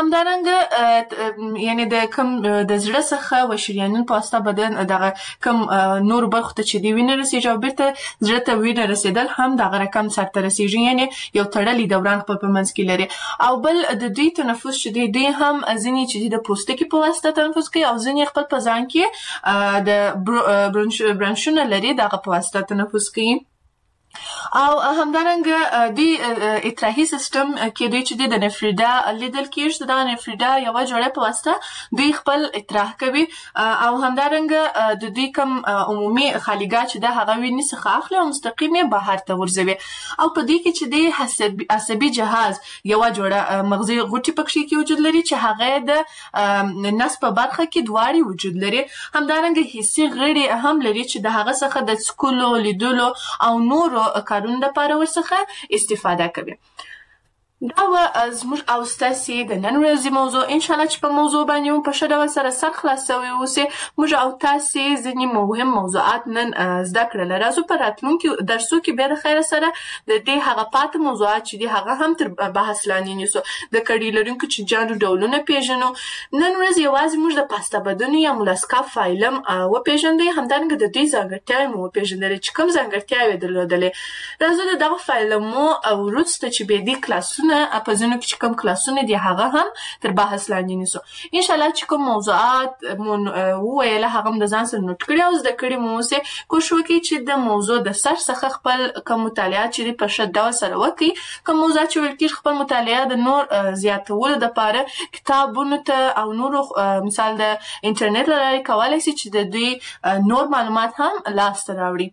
همدارنګه یعنی د کم د زړه څخه و شریانونو په واسطه بدن دغه کم نور برخو ته چې دی وینې رسیږي او بیرته زړه ته وینې رسیدل هم دغه رقم سرته رسیږي یعنی یو تړلی دوران خپل په منځ کې لري او بل د دوی تنفس چې دی دوی هم ځینې چې د پوستکي په واسطه تنفس کوي او ځینې خپل په ځان کې د برانشونه لري دغه په واسطه تنفس کوي او همدارنګه د اطراحي سیستم کې دوی چې د نفریدا لیدل کېږي چې د نفریدا یو جوړه په واسطه دوی خپل اطراح کوي او همدارنګه د دوی کوم عمومي خالیګاه چې د هغه وینې څخه اخلي او مستقیم بهر ته ورځوي او په دې کې چې د عصبي جهاز یو جوړه مغزي غوټي پکې کې وجود لري چې هغه د نس په برخه کې دواړي وجود لري همدارنګه حسي غړي هم لري چې د هغه څخه د سکولو لیدلو او نور کارونه لپاره ورڅخه استفاده کوي. دا و زموږ او ستاسې د نن ورځې موضوع انشاءالله چې په موضوع باندې مو په ښه ډول سره سر خلاصوي اوسئ موږ او تاسې ځینې مهم موضوعات نن زده کړل راځو په راتلونکي درسو کې بیا د خیر سره د دې هغه پاتې موضوعات چې دي هغه هم تر بحث لاندې نیسو د کړي لرونکو چنجانو ډولونه پیژنو نن ورځ یوازې موږ د پاستا بدنو یا مولاسکا فایلم وپیژندی همدارنګه د دې ځانګړتیاوې مو وپیژندلې چې کوم ځانګړتیاوې درلودلې راځو د دغه فایلمو وروسته چې بیا دې کلاسونه په ځینو کې چې کوم کلاسونه دي هغه هم تر بحث لاندې نیسو انشاءالله چې کوم موضوعات مو وویله هغه هم د ځان سره نوټ کړي او زده کړي مو اوسئ کوښښ وکړئ چې د موضوع د سر څخه خپل کوم مطالعات چې دي په ښه ډول سره وکړئ کوم موضوعات چې ویل کېږي خپل مطالعه د نور زیاتولو دپاره کتابونو ته او نورو مثال د انټرنیټ له لارې کولی شي چې د دوی نور معلومات هم لاسته راوړي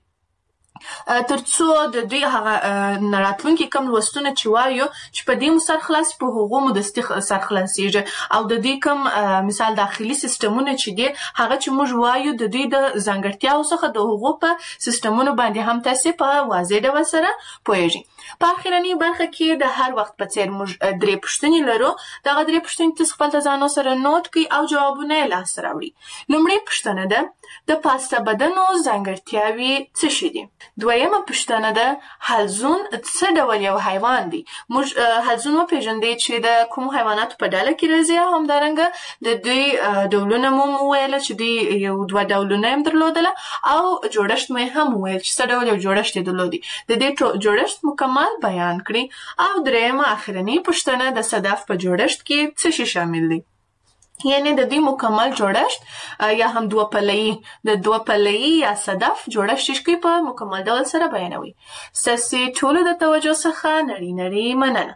ترڅو د دوی هغه راتلونکي کوم لوستونه چې وایو چې په دې مو سر خلاص په هغو مو دستي سر خلاصېږي او د دې کوم مثال داخلي سیستمونه چې دي هغه چې موږ وایو د دوی د ځانګړتیاو څخه د هغو په سیستمونو باندې هم تاسې په واضح ډول سره پوهېږئ په اخرنۍ برخه کې د هر وخت په څېر موږ درې پوښتنې لرو دغه درې پوښتنې تاسو خپل د ځانو سره نوټ کړئ او جوابونه یې لاسته راوړئ لومړۍ پوښتنه ده د پاستا بدنو ځانګړتیاوې څه شي دي دویمه پوښتنه ده حلزون څه ډول یو حیوان دی موږ حلزون وپېژندی چې د کومو حیواناتو په ډله کې راځي او همدارنګه د دوی ډولونه مو وویله چې دوی یو دوه ډولونه یې درلودله او جوړښت مو هم وویل چې څه ډول یو جوړښت یې درلودی د دې جوړښت مکمل بیان کړي او درېیمه اخرنۍ پوښتنه د صدف په جوړښت کې څه شی شامل دی یعنی د دې مکمل جوړښت یا هم دوه پله‌یي د دوه پله‌یي یا صدف جوړښت چې په مکمل ډول سره بیانوي ستاسې ټولو د توجه څخه نړۍ نړۍ مننه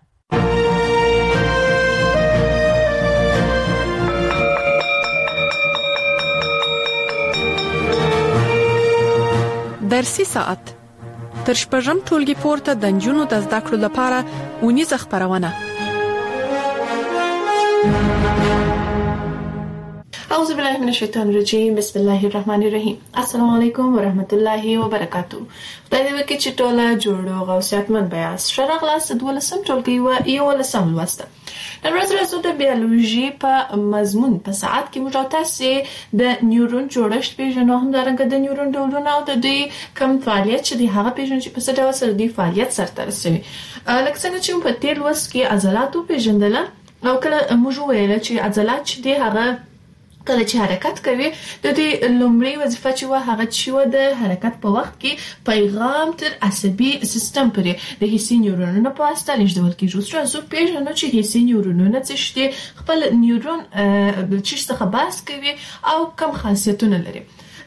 درسي ساعت تر شپږم ټولګي پورته د نجونو د زده کړو لپاره اونیزه خپرونه اعوذ بالله من الشیطان الرجیم بسم الله الرحمن الرحیم السلام علیکم ورحمت الله وبرکاتو. خدای دې وکړي چې ټوله جوړ او صحتمند بیاست. شرق لاس دولسم ټولګي و یو لسم لوسته. نن ورځ راځو د بیولوژي په مضمون په ساعت کې موږ تاسو د نیورون جوړښت پیژنو، هم دارنګه د نیورون ډولونه او د دې کوم فعالیت چې د هغه پیژنو چې په څه ډول سره د فعالیت سره رسوي. لکه څنګه چې په تیر لوست کې عضلات پیژندل او کله موږ ویل چې عضلات چې د هغه کله چې حرکت کوي د دې لومړی وظیفه چې و هغه چې و د حرکت په وخت کې پیغام تر عصبي سیستم پورې د حسي نیورونونو په واسطه لیږدول کیږي. اوس راځو پیژنو چې حسي نیورونونه څه دي، خپل نیورون چې څه بحث کوي او کوم خاصیتونه لري.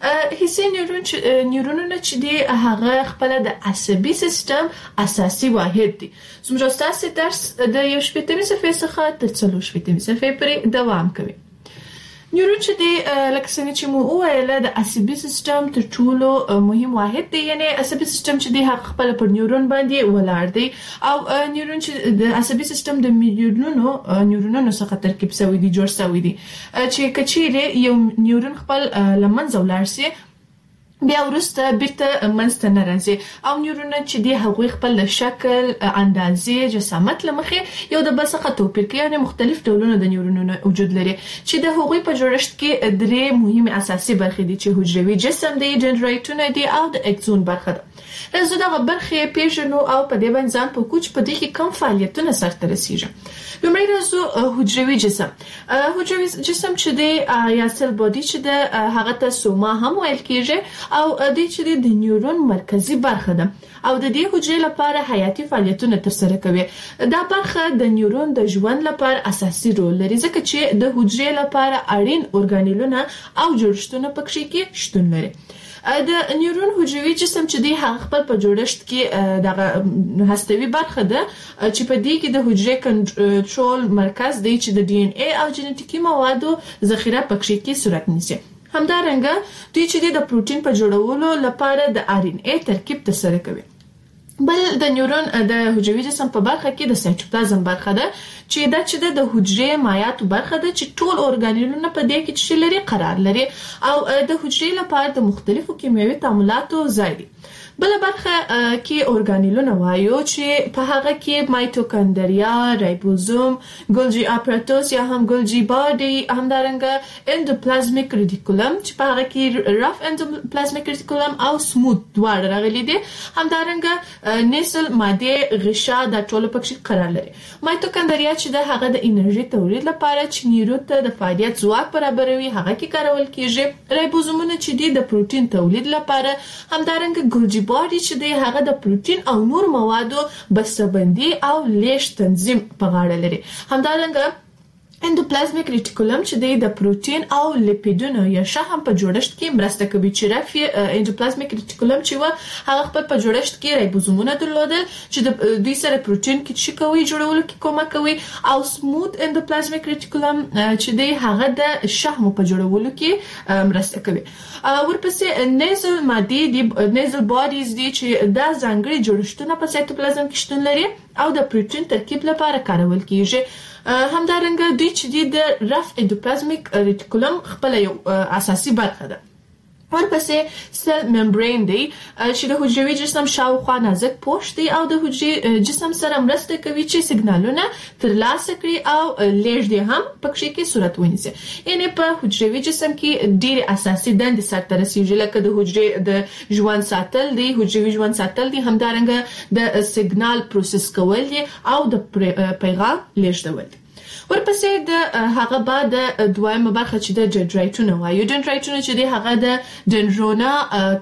حسي نیورون نیورونونه چې دي هغه خپل د عصبي سیستم اساسي واحد دي. څومره تاسو درس د یو شپږمې صفحې څخه تر څلور شپږمې صفحې پورې دوام کوي. نیورون چې دی لکه څنګه چې مو وویل د عصبي سیستم تر ټولو مهم واحد دی، یعنی عصبي سیستم چې دی هغه خپل پر نیورون باندې ولاړ دی او نیورون چې د عصبي سیستم د میلیونونو نیورونونو څخه ترکیب شوی دی، جوړ شوی دی چې کچېره یو نیورون خپل لمنځه ولاړ شي بیا ورسته بیرته منځته نه راځي او نیورونونه چې دی هغوی خپل شکل، اندازې، جسامت لمخې یو د بل څخه توپیر کوي، یعنی مختلف ډولونه د نیورونونو وجود لري چې د هغوی په جوړښت کې درې مهمه اساسي برخې دي چې حجروي جسم دی، دندرایتونه دي او د اکسون برخه ده. راځو دغه برخې پیژنو او په دې باندې ځان په کوچ په دې کې کوم فعالیتونه سرته رسیږي. لومړی راځو حجروي جسم. حجروي جسم چې دی یا سل بادي چې ده هغه ته سوما هم ویل کېږي او د چې د نیورون مرکزی برخه ده او د دې حجرې لپاره حیاتي فعالیتونه ترسره کوي. دا برخه د نیورون د ژوند لپاره اساسي رول لري ځکه چې د حجرې لپاره اړین ارګانیلونه او جوړښتونه پکې کې شتون لري. د نیورون حجروي جسم چې دی هغه خپل په جوړښت کې دغه هستوي برخه ده چې په دې کې د حجرې کنټرول مرکز دی چې د ډي ان اي او جنټیکي موادو ذخیره پکې کې صورت نیسي. همدارنګه دوی چې د پروتین په جوړولو لپاره د ار ان اي ترکیب ترسره کوي. بل د نیورون د حجروي جسم په برخه کې د سایټوپلازم برخه ده چې دا چې د حجرې مایعاتو برخه ده چې ټول ارګانیلونه په دې کې چې لري قرار لري او د حجرې لپاره د مختلفو کیمیاوي تعاملاتو ځای دی. بل برخه کې ارګانیلونه وایو چې په هغه کې مایټوکاندریا، رایبوزوم، ګولجی اپاراتوس یا هم ګولجی باډي، همدارنګه اندوپلازمیک ریټیکولم چې په هغه کې رف اندوپلازمیک ریټیکولم او سموث دواړه راغلي دي، همدارنګه نیسل ماده غشا د ټولو پکې قرار لري. مایټوکاندریا چې د هغه د انرژي تولید لپاره چې نیورون ته د فعالیت ځواک برابروي هغه کې کارول کیږي. رایبوزومونه چې دي د پروتین تولید لپاره، همدارنګه ګولجی باډي چې دی هغه د پروتین او نور موادو بسته‌بندي او لیږد تنظیم په غاړه لري. همدارنګه اندوپلازمیک ریټیکولم چې دی د پروتین او لیپیدونو یا شحم په جوړښت کې مرسته کوي چې رفی اندوپلازمیک ریټیکولم چې و هغه خپل په جوړښت کې رایبوزومونه درلودل چې د دوی سره پروتین کې چې کوي جوړولو کې کومک کوي او سموث اندوپلازمیک ریټیکولم چې دی هغه د شحم په جوړولو کې مرسته کوي. ورپسې نیزل مادي دی، نیزل باډیز دي چې دا ځانګړي جوړښتونه په سایټوپلازم کې شتون لري او د پروتین ترکیب لپاره کارول کیږي. همدارنګه دوی چې دی د رف اندوپلازمیک ریټیکولم خپل یو اساسي برخه ده. ورپسې سل ممبرین دی چې د حجروي جسم شاوخوا نازک پوښ دی او د حجري جسم سره مرسته کوي چې سیګنالونه ترلاسه کړي او لیږد هم پکې کې صورت ونیسي. یعنی په حجروي جسم کې ډېر اساسي دندې سرته رسیږي لکه د حجرې د ژوند ساتل دی، حجروي ژوند ساتل دی، همدارنګه د سیګنال پروسس کول دي او د پیغام لیږدول دي. ورپسې د هغه بعد د دویمه برخه چې د دندرایتونه وایو. دندرایتونه چې دی هغه د دندرونا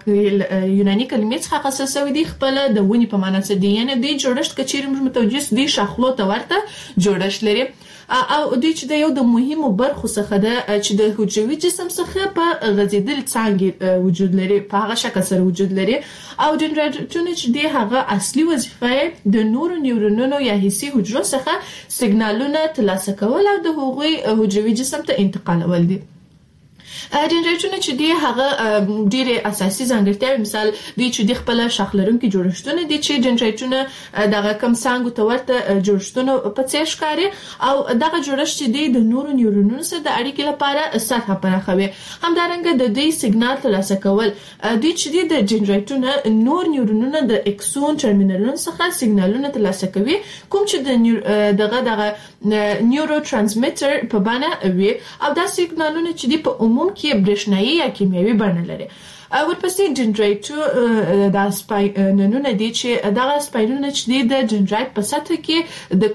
یوناني کلمې څخه اخیستل شوی دی، خپل د ونې په معنا څه دی، یعنی دوی جوړښت کچېرې موږ متوجه دي شاخلو ته ورته جوړښت لري او دوی چې د یو د مهمو برخو څخه ده چې د حجروي جسم څخه په غځېدل څانګې وجود لري، په هغه شکل سره وجود لري او دندرایتونه چې دی هغه اصلي وظیفه د نورو نیورونونو یا حسي حجرو څخه سیګنالونه ترلاسه کول او د هغوی حجروي جسم ته انتقالول دي. جنریټرونه چې دی هغه ډېر اساسي ځانګړتیاوې مثال دی چې د خپل شاخلرونکو جوړښتونه دي چې جنریټرونه دغه کم څنګه ته ورته جوړښتونه په څیر ښکاري او دغه جوړښت چې دی د نورو نیورونونو سره د اړیکې لپاره سطح پراخوي. همدارنګه د دې سیګنال ترلاسه کول دی چې دی د جنریټرونه نور نیورونونه د اکسون ټرمینلونو څخه سیګنالونه ترلاسه کوي کوم چې د دغه دغه نیورو ترانسمیټر په بڼه وي او دا سیګنالونه چې دی په عموم کې برېښنايي یا کیمیاوي بڼه لري. ورپسې جنریټر د سپاینونه دي چې دغه سپاینونه چې دي د جنریټ په سطح کې د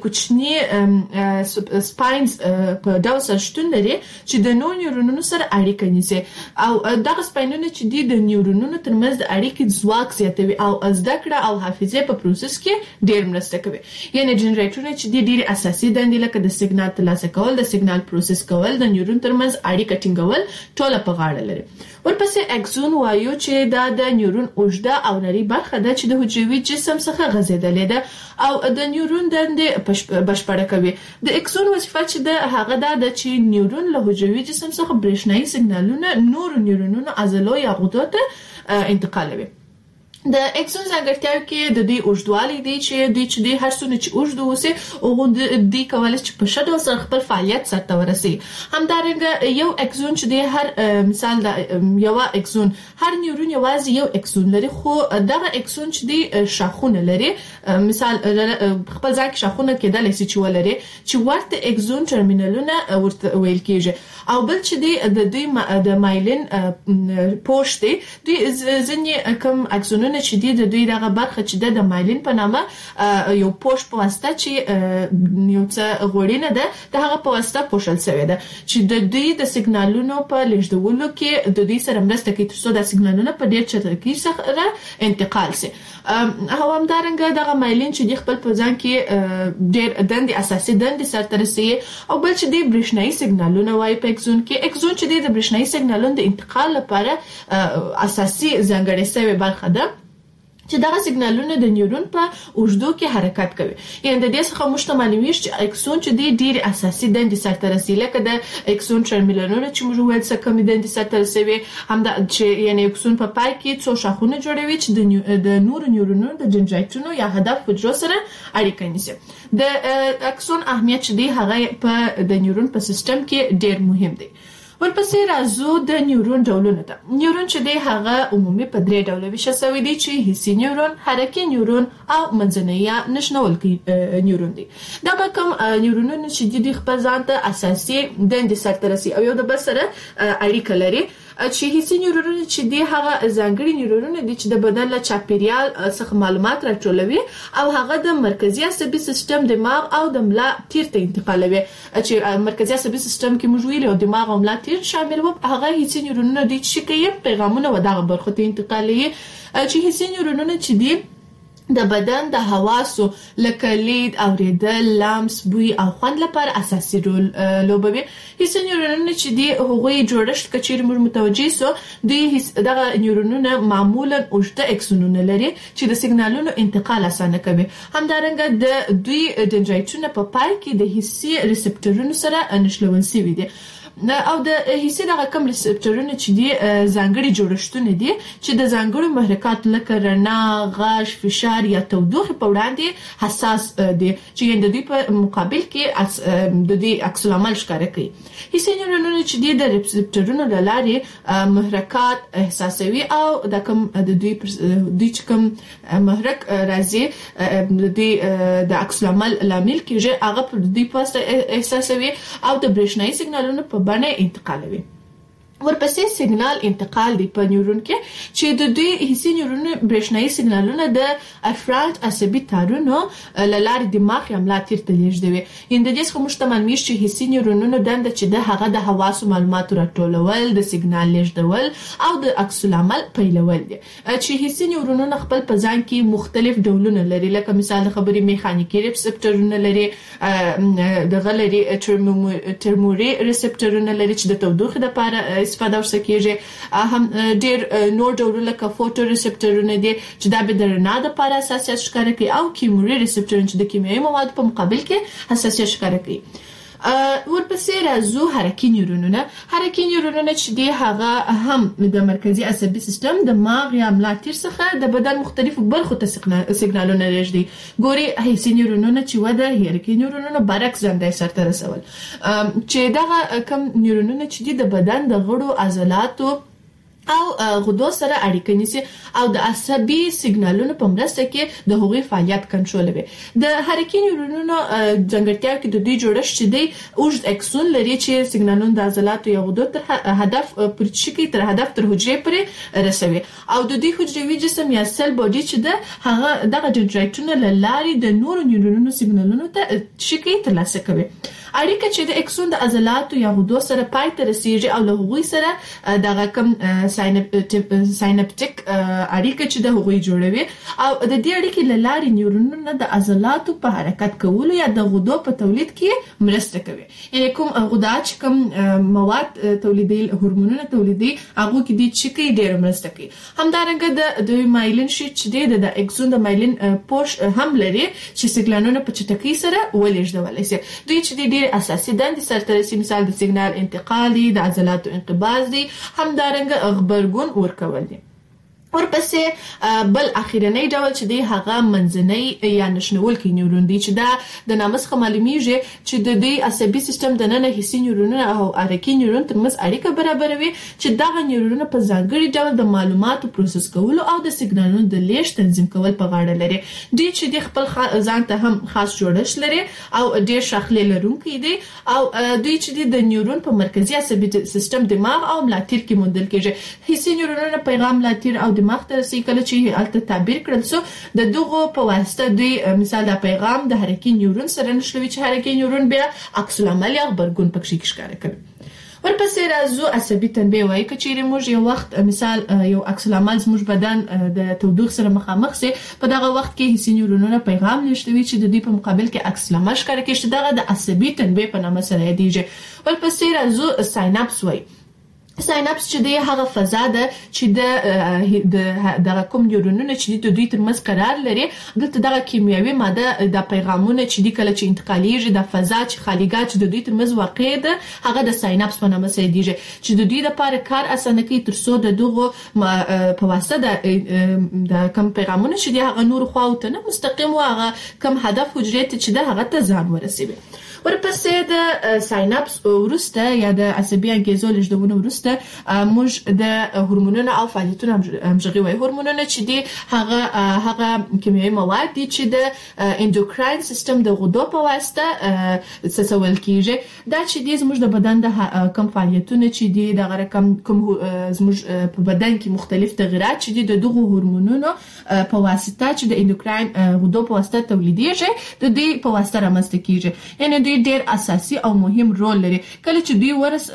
کوچني سپاینز په ډول سره شتون لري چې د نورو نیورونونو سره اړیکه نیسي او دغه سپاینونه چې دي د نیورونونو ترمنځ د اړیکې ځواک زیاتوي او زده کړه او حافظه په پروسس کې ډېر مرسته کوي. یعنی جنریټرونه چې دي ډېر اساسي دندې لکه د سیګنال ترلاسه کول، د سیګنال پروسس کول، د نیورون ترمنځ اړیکه ټینګول ټول په غاړه لري. ورپسې اکسون وایو چې دا د نیورون اوږده او نري برخه ده چې د حجروي جسم څخه غځېدلې ده او د نیورون دندې بشپړه کوي. د اکسون وظیفه چې ده هغه دا ده چې نیورون له حجروي جسم څخه برېښنايي سیګنالونه نور نیورونونو عضلو یا غدو ته انتقالوي. د اکسون ځانګړتیاوې کې د دې اوږدوالی دی چې د چې د هر څونه چې اوږد اوسي او د دې کولای چې په ښه ډول سره خپل فعالیت سرته ورسي. همدارنګه یو اکسون چې د هر مثال د یو اکسون هر نیورون یوازې یو اکسون لري خو دغه اکسون چې د شاخونه لري مثال خپل ځای کې شاخونه کېدلی شي چې ولري چې ورته اکسون ټرمینلونه ورته ویل کېږي او بل چې د دوی د مایلین پوښ دی دوی ځینې کم اکسونونه چې دی د دوی دغه برخه چې د مایلین په نامه یو پوش په واسطه چې یو څه غوړینه ده د هغه په واسطه پوښل شوی ده چې د دوی د سیګنالونو په لیږدولو کې د دوی سره مرسته کوي ترڅو د سیګنالونو په ډیر چټکۍ سره انتقال شي. او همدارنګه دغه مایلین چې د خپل په ځان کې ډیر دندې اساسي دندې سرته رسوي او بل چې د برېښنايي سیګنالونه وایي په اکسون کې اکسون چې د برېښنايي سیګنالونو د انتقال لپاره اساسي ځانګړې شوی برخه ده چې دغه سیګنالونه د نیورون په اوږدو کې حرکت کوي. یعنې د دې څخه موږ ته معلومیږي چې اکسون چې دی ډېرې اساسي دندې سرته رسوي لکه د اکسون ټرمینلونه چې موږ وویل څه کمې دندې سرته رسوي همدا چې یعنې اکسون په پای کې څو شاخونه جوړوي چې د نورو نیورونونو د جنریټرونو یا هدف حجرو سره اړیکه نیسي. د اکسون اهمیت چې دی هغه په د نیورون په سیستم کې ډېر مهم دی. ورپسې راځو د نیورون ډولونو ته. نیورون چې دی هغه عمومي په درې ډوله ویشل شوی دی چې حسي نیورون، حرکي نیورون او منځنی یا نښنونکی نیورون دی. دا به کوم نیورونونه چې دی خپل ځان ته اساسي دندې سرته رسوي او یو د بل سره اړیکه لري. چې حسي نیورونونه چې دی هغه ځانګړي نیورونونه دي چې د بدن له چاپیریال څخه معلومات راټولوي او هغه د مرکزي عصبي سیستم، دماغ او د ملا تیر ته انتقالوي. چې مرکزي عصبي سیستم کې موږ ویل او دماغ او ملا تیر شامل وو هغه حسي نیورونونه دي چې کوي پیغامونه و دغه برخو ته انتقالوي. چې حسي نیورونونه چې دي د بدن د حواسو لکه لید، اوریدل، لمس، بوی او خوند لپاره اساسي رول لوبوي. حسي نیورونونه چې دي هغوی جوړښت کچیر موږ متوجي سو دوی دغه نیورونونه معمولا اوږده اکسونونه لري چې د سیګنالونو انتقال اسانه کوي. همدارنګه د دوی دندرایټونه په پای کې د حسي ریسپټورونو سره نښلول شوي دي او د حسي دغه کم ریسپټورونه چې دي ځانګړي جوړښتونه دي چې د ځانګړو محرکات لکه رڼا، غږ، فشار یا تودوخه په وړاندې حساس دي چې د دوی په مقابل کې د دوی عکس العمل ښکاره کوي. حسي نیورونونه چې دي د ریسپټورونو له لارې محرکات احساسوي او د کوم د دوی دوی چې کوم محرک راځي د دوی د عکس العمل لامل کېږي هغه په دوی په احساسوي او د برېښنايي سیګنالونو په بڼه انتقالوي. ورپسې سیګنال انتقال دی په نیورون کې چې د دوی حسي نیورونو برېښنايي سیګنالونه د افرانت عصبي تارونو له لارې دماغ یا ملا تیر ته لیږدوي. یعنې د دې څخه موږ ته معلومیږي چې حسي نیورونونو دنده چې ده هغه د حواسو معلوماتو راټولول، د سیګنال لیږدول او د عکس العمل پیلول دي. چې حسي نیورونونه خپل په ځان کې مختلف ډولونه لري لکه مثال د خبرې میخانیکي ریسپټورونه لري، دغه لري ترموري ریسپټورونه لري چې د تودوخې لپاره استفاده ورسره کېږي. هم ډېر نور ډولونه لکه فوټو ریسپټورونه دي چې دا به د رڼا دپاره حساسیت ښکاره کوي او کیموري ریسپټورونه چې د کیمیاوي موادو په مقابل کې حساسیت ښکاره کوي. ورپسې راځو حرکي نیورونونه. حرکي نیورونونه چې دی هغه هم د مرکزي عصبي سیستم د ماغ یا ملا تیر څخه د بدن مختلفو برخو ته سیګنالونه لېږدي. ګوري حسي نیورونونه چې وده حرکي نیورونونه برعکس ژوندی سرته رسول چې دغه کم نیورونونه چې دی د بدن د غړو عضلاتو او غدو سره اړیکه نیسي او د عصبي سیګنالونو په مرسته کې د هغوی فعالیت کنټرولوي. د حرکي نیورونونو ځانګړتیاو کې د دوی جوړښت چې دی اوږد اکسون لري چې سیګنالونه د عضلاتو یا غدو تر هدف پورې شي تر هدف تر حجرې پورې رسوي او د دوی حجروي جسم یا سل باډي چې ده هغه دغه دندرایټونه له لارې د نورو نیورونونو سیګنالونو ته شي ترلاسه کوي. اړیکه چې د اکسون د عضلاتو یا غدو سره پای ته رسیږي او له هغوی سره دغه کم ساینپټیک اړیکه چې د هغوی جوړوي او د دې اړیکې له لارې نیورونونه د عضلاتو په حرکت کولو یا د غدو په تولید کې مرسته کوي. یعنی کوم غدا چې کوم مواد تولیدي هورمونونه تولیدي هغه کې د چکی ډېر مرسته کوي. همدارنګه د د مایلین شیټ چې د اکسون د مایلین پوش هم لري چې سیګنالونه په چټکۍ سره ولېږدول شي. دوی چې ډېر اساسي دندې سرته رسي، مثال د سیګنال انتقال دي، د عضلاتو انقباض دي، همدارنګه غبرګون ورکول دي. ورپسې بل اخیرنی ډول چې دی هغه منځنی یا نشنولکي نیورون دی چې دا د نامسخه معلومیږي چې د دې عصبي سیستم د ننه حسي نیورونونه او حرکي نیورون ترمنځ اړیکه برابروي چې دغه نیورونونه په ځانګړي ډول د معلوماتو پروسس کولو او د سیګنالونو د لیږد تنظیم کول په غاړه لري. دوی چې د خپل ځان ته هم خاص جوړښت لري او ډېر شاخلې لرونکي دي او دوی چې د نیورون په مرکزي عصبي سیستم دماغ او ملاتیر کې موندل کېږي. حسي نیورونونه پیغام ملاتیر او دماغ ته رسي کله چې الته تعبیر کړل سو د دغه په واسطه دوی مثال د پیغام د حرکي نیورون سره نشلوي چې حرکي نیورون بیا عکس العمل یا غبرګون پکې ښکاره کوي. ورپسې راځو عصبي تنبیه وایي چې موږ یو وخت مثال یو عکس العمل زموږ بدن د تودوخې سره مخامخ سي په دغه وخت کې حسي نیورونونه پیغام لېږدوي چې د دې په مقابل کې عکس العمل ښکاره کوي چې دغه د عصبي تنبیه په نامه سره یادېږي. ورپسې راځو سایناپس وایي. سایناپس چې دی هغه فضا ده چې د دغه کوم نیورونونه چې د دوی ترمنځ قرار لري دلته دغه کیمیاوي ماده د پیغامونه چې د کله چې انتقالیږي د فضا چې خالیګات چې د دوی ترمنځ واقع ده هغه د سایناپس په نامه یادېږي چې د دوی لپاره کار اسانه کوي تر څو د دغه په واسطه د کوم پیغامونه چې د هغه نور خواو ته نه مستقیم هغه کوم هدف حجرې ته چې د هغه ته ځان ورسوي. ورپسې د سایناپس ورسته یا د عصبي انګیزو لېږدونې ورسته موږ د هورمونونو او فعالیتونو همغږي وایي. هورمونونه چې دي هغه هغه کیمیاوي مواد دي چې د اندوکراین سیستم د غدو په واسطه څڅول کیږي. دا چې دي زموږ د بدن د کوم فعالیتونه چې دي د رقم کوم زموږ په بدن کې مختلف تغیرات چې دي د دغه هورمونونو په واسطه چې د اندوکراین غدو په واسطه تولیدېږي د دې په واسطه رامنځته کیږي. یعنی دوی ډېر اساسي او مهم رول لري. کله چې دوی ورس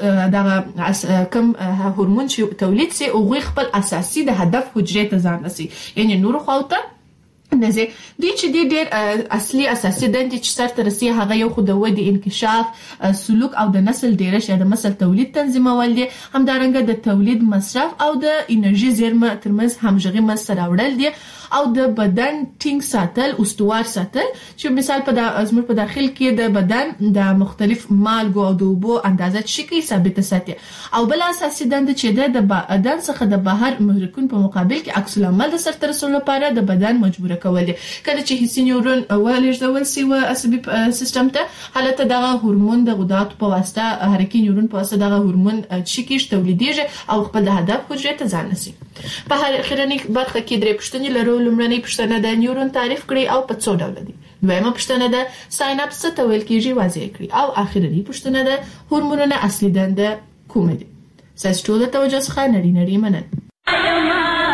دغه کوم هورمون چې تولید سي او غوي خپل اساسي د هدف حجرې ته ځان رسي یعنی نور خواته نزه دوی چې ډېر اصلي اساسي دندې چې سرته رسي هغه یو خو د ودې انکشاف سلوک او د نسل ډیرش یا د نسل تولید تنظیمول دي، همدارنګه د تولید مصرف او د انرژي زیرمه ترمنځ همغږي مسره وړل دي او د بدن ټینګ ساتل استوار ساتل چې مثال په د ازمر په داخل کې د بدن د مختلف مالګو او د اوبو اندازه شکی ثابت ساتي او بل اساسي دند چې د بدن څخه د بهر محرکون په مقابل کې عکس العمل د سرته رسول لپاره د بدن مجبور کول دي. کله چې حسي نیورون ولېږدول شي و عصبي سیستم ته حالت دغه هورمون د غدات په واسطه حرکي نیورون په واسطه دغه هورمون شکیش تولیدېږي او خپل د هدف حجرې ته ځان رسي. په هر اخرنی برخه کې درې پوښتنې لرو. لومړنۍ پوښتنه د نیورون تعریف کړئ او په څو ډول دي. دویمه پوښتنه د سایناپس څه ته ویل کیږي واضح کړئ او اخرنۍ پوښتنه د هورمونونو اصلي دنده کومه دي. ستاسو ټول توجه څخه نړۍ نړۍ مننه.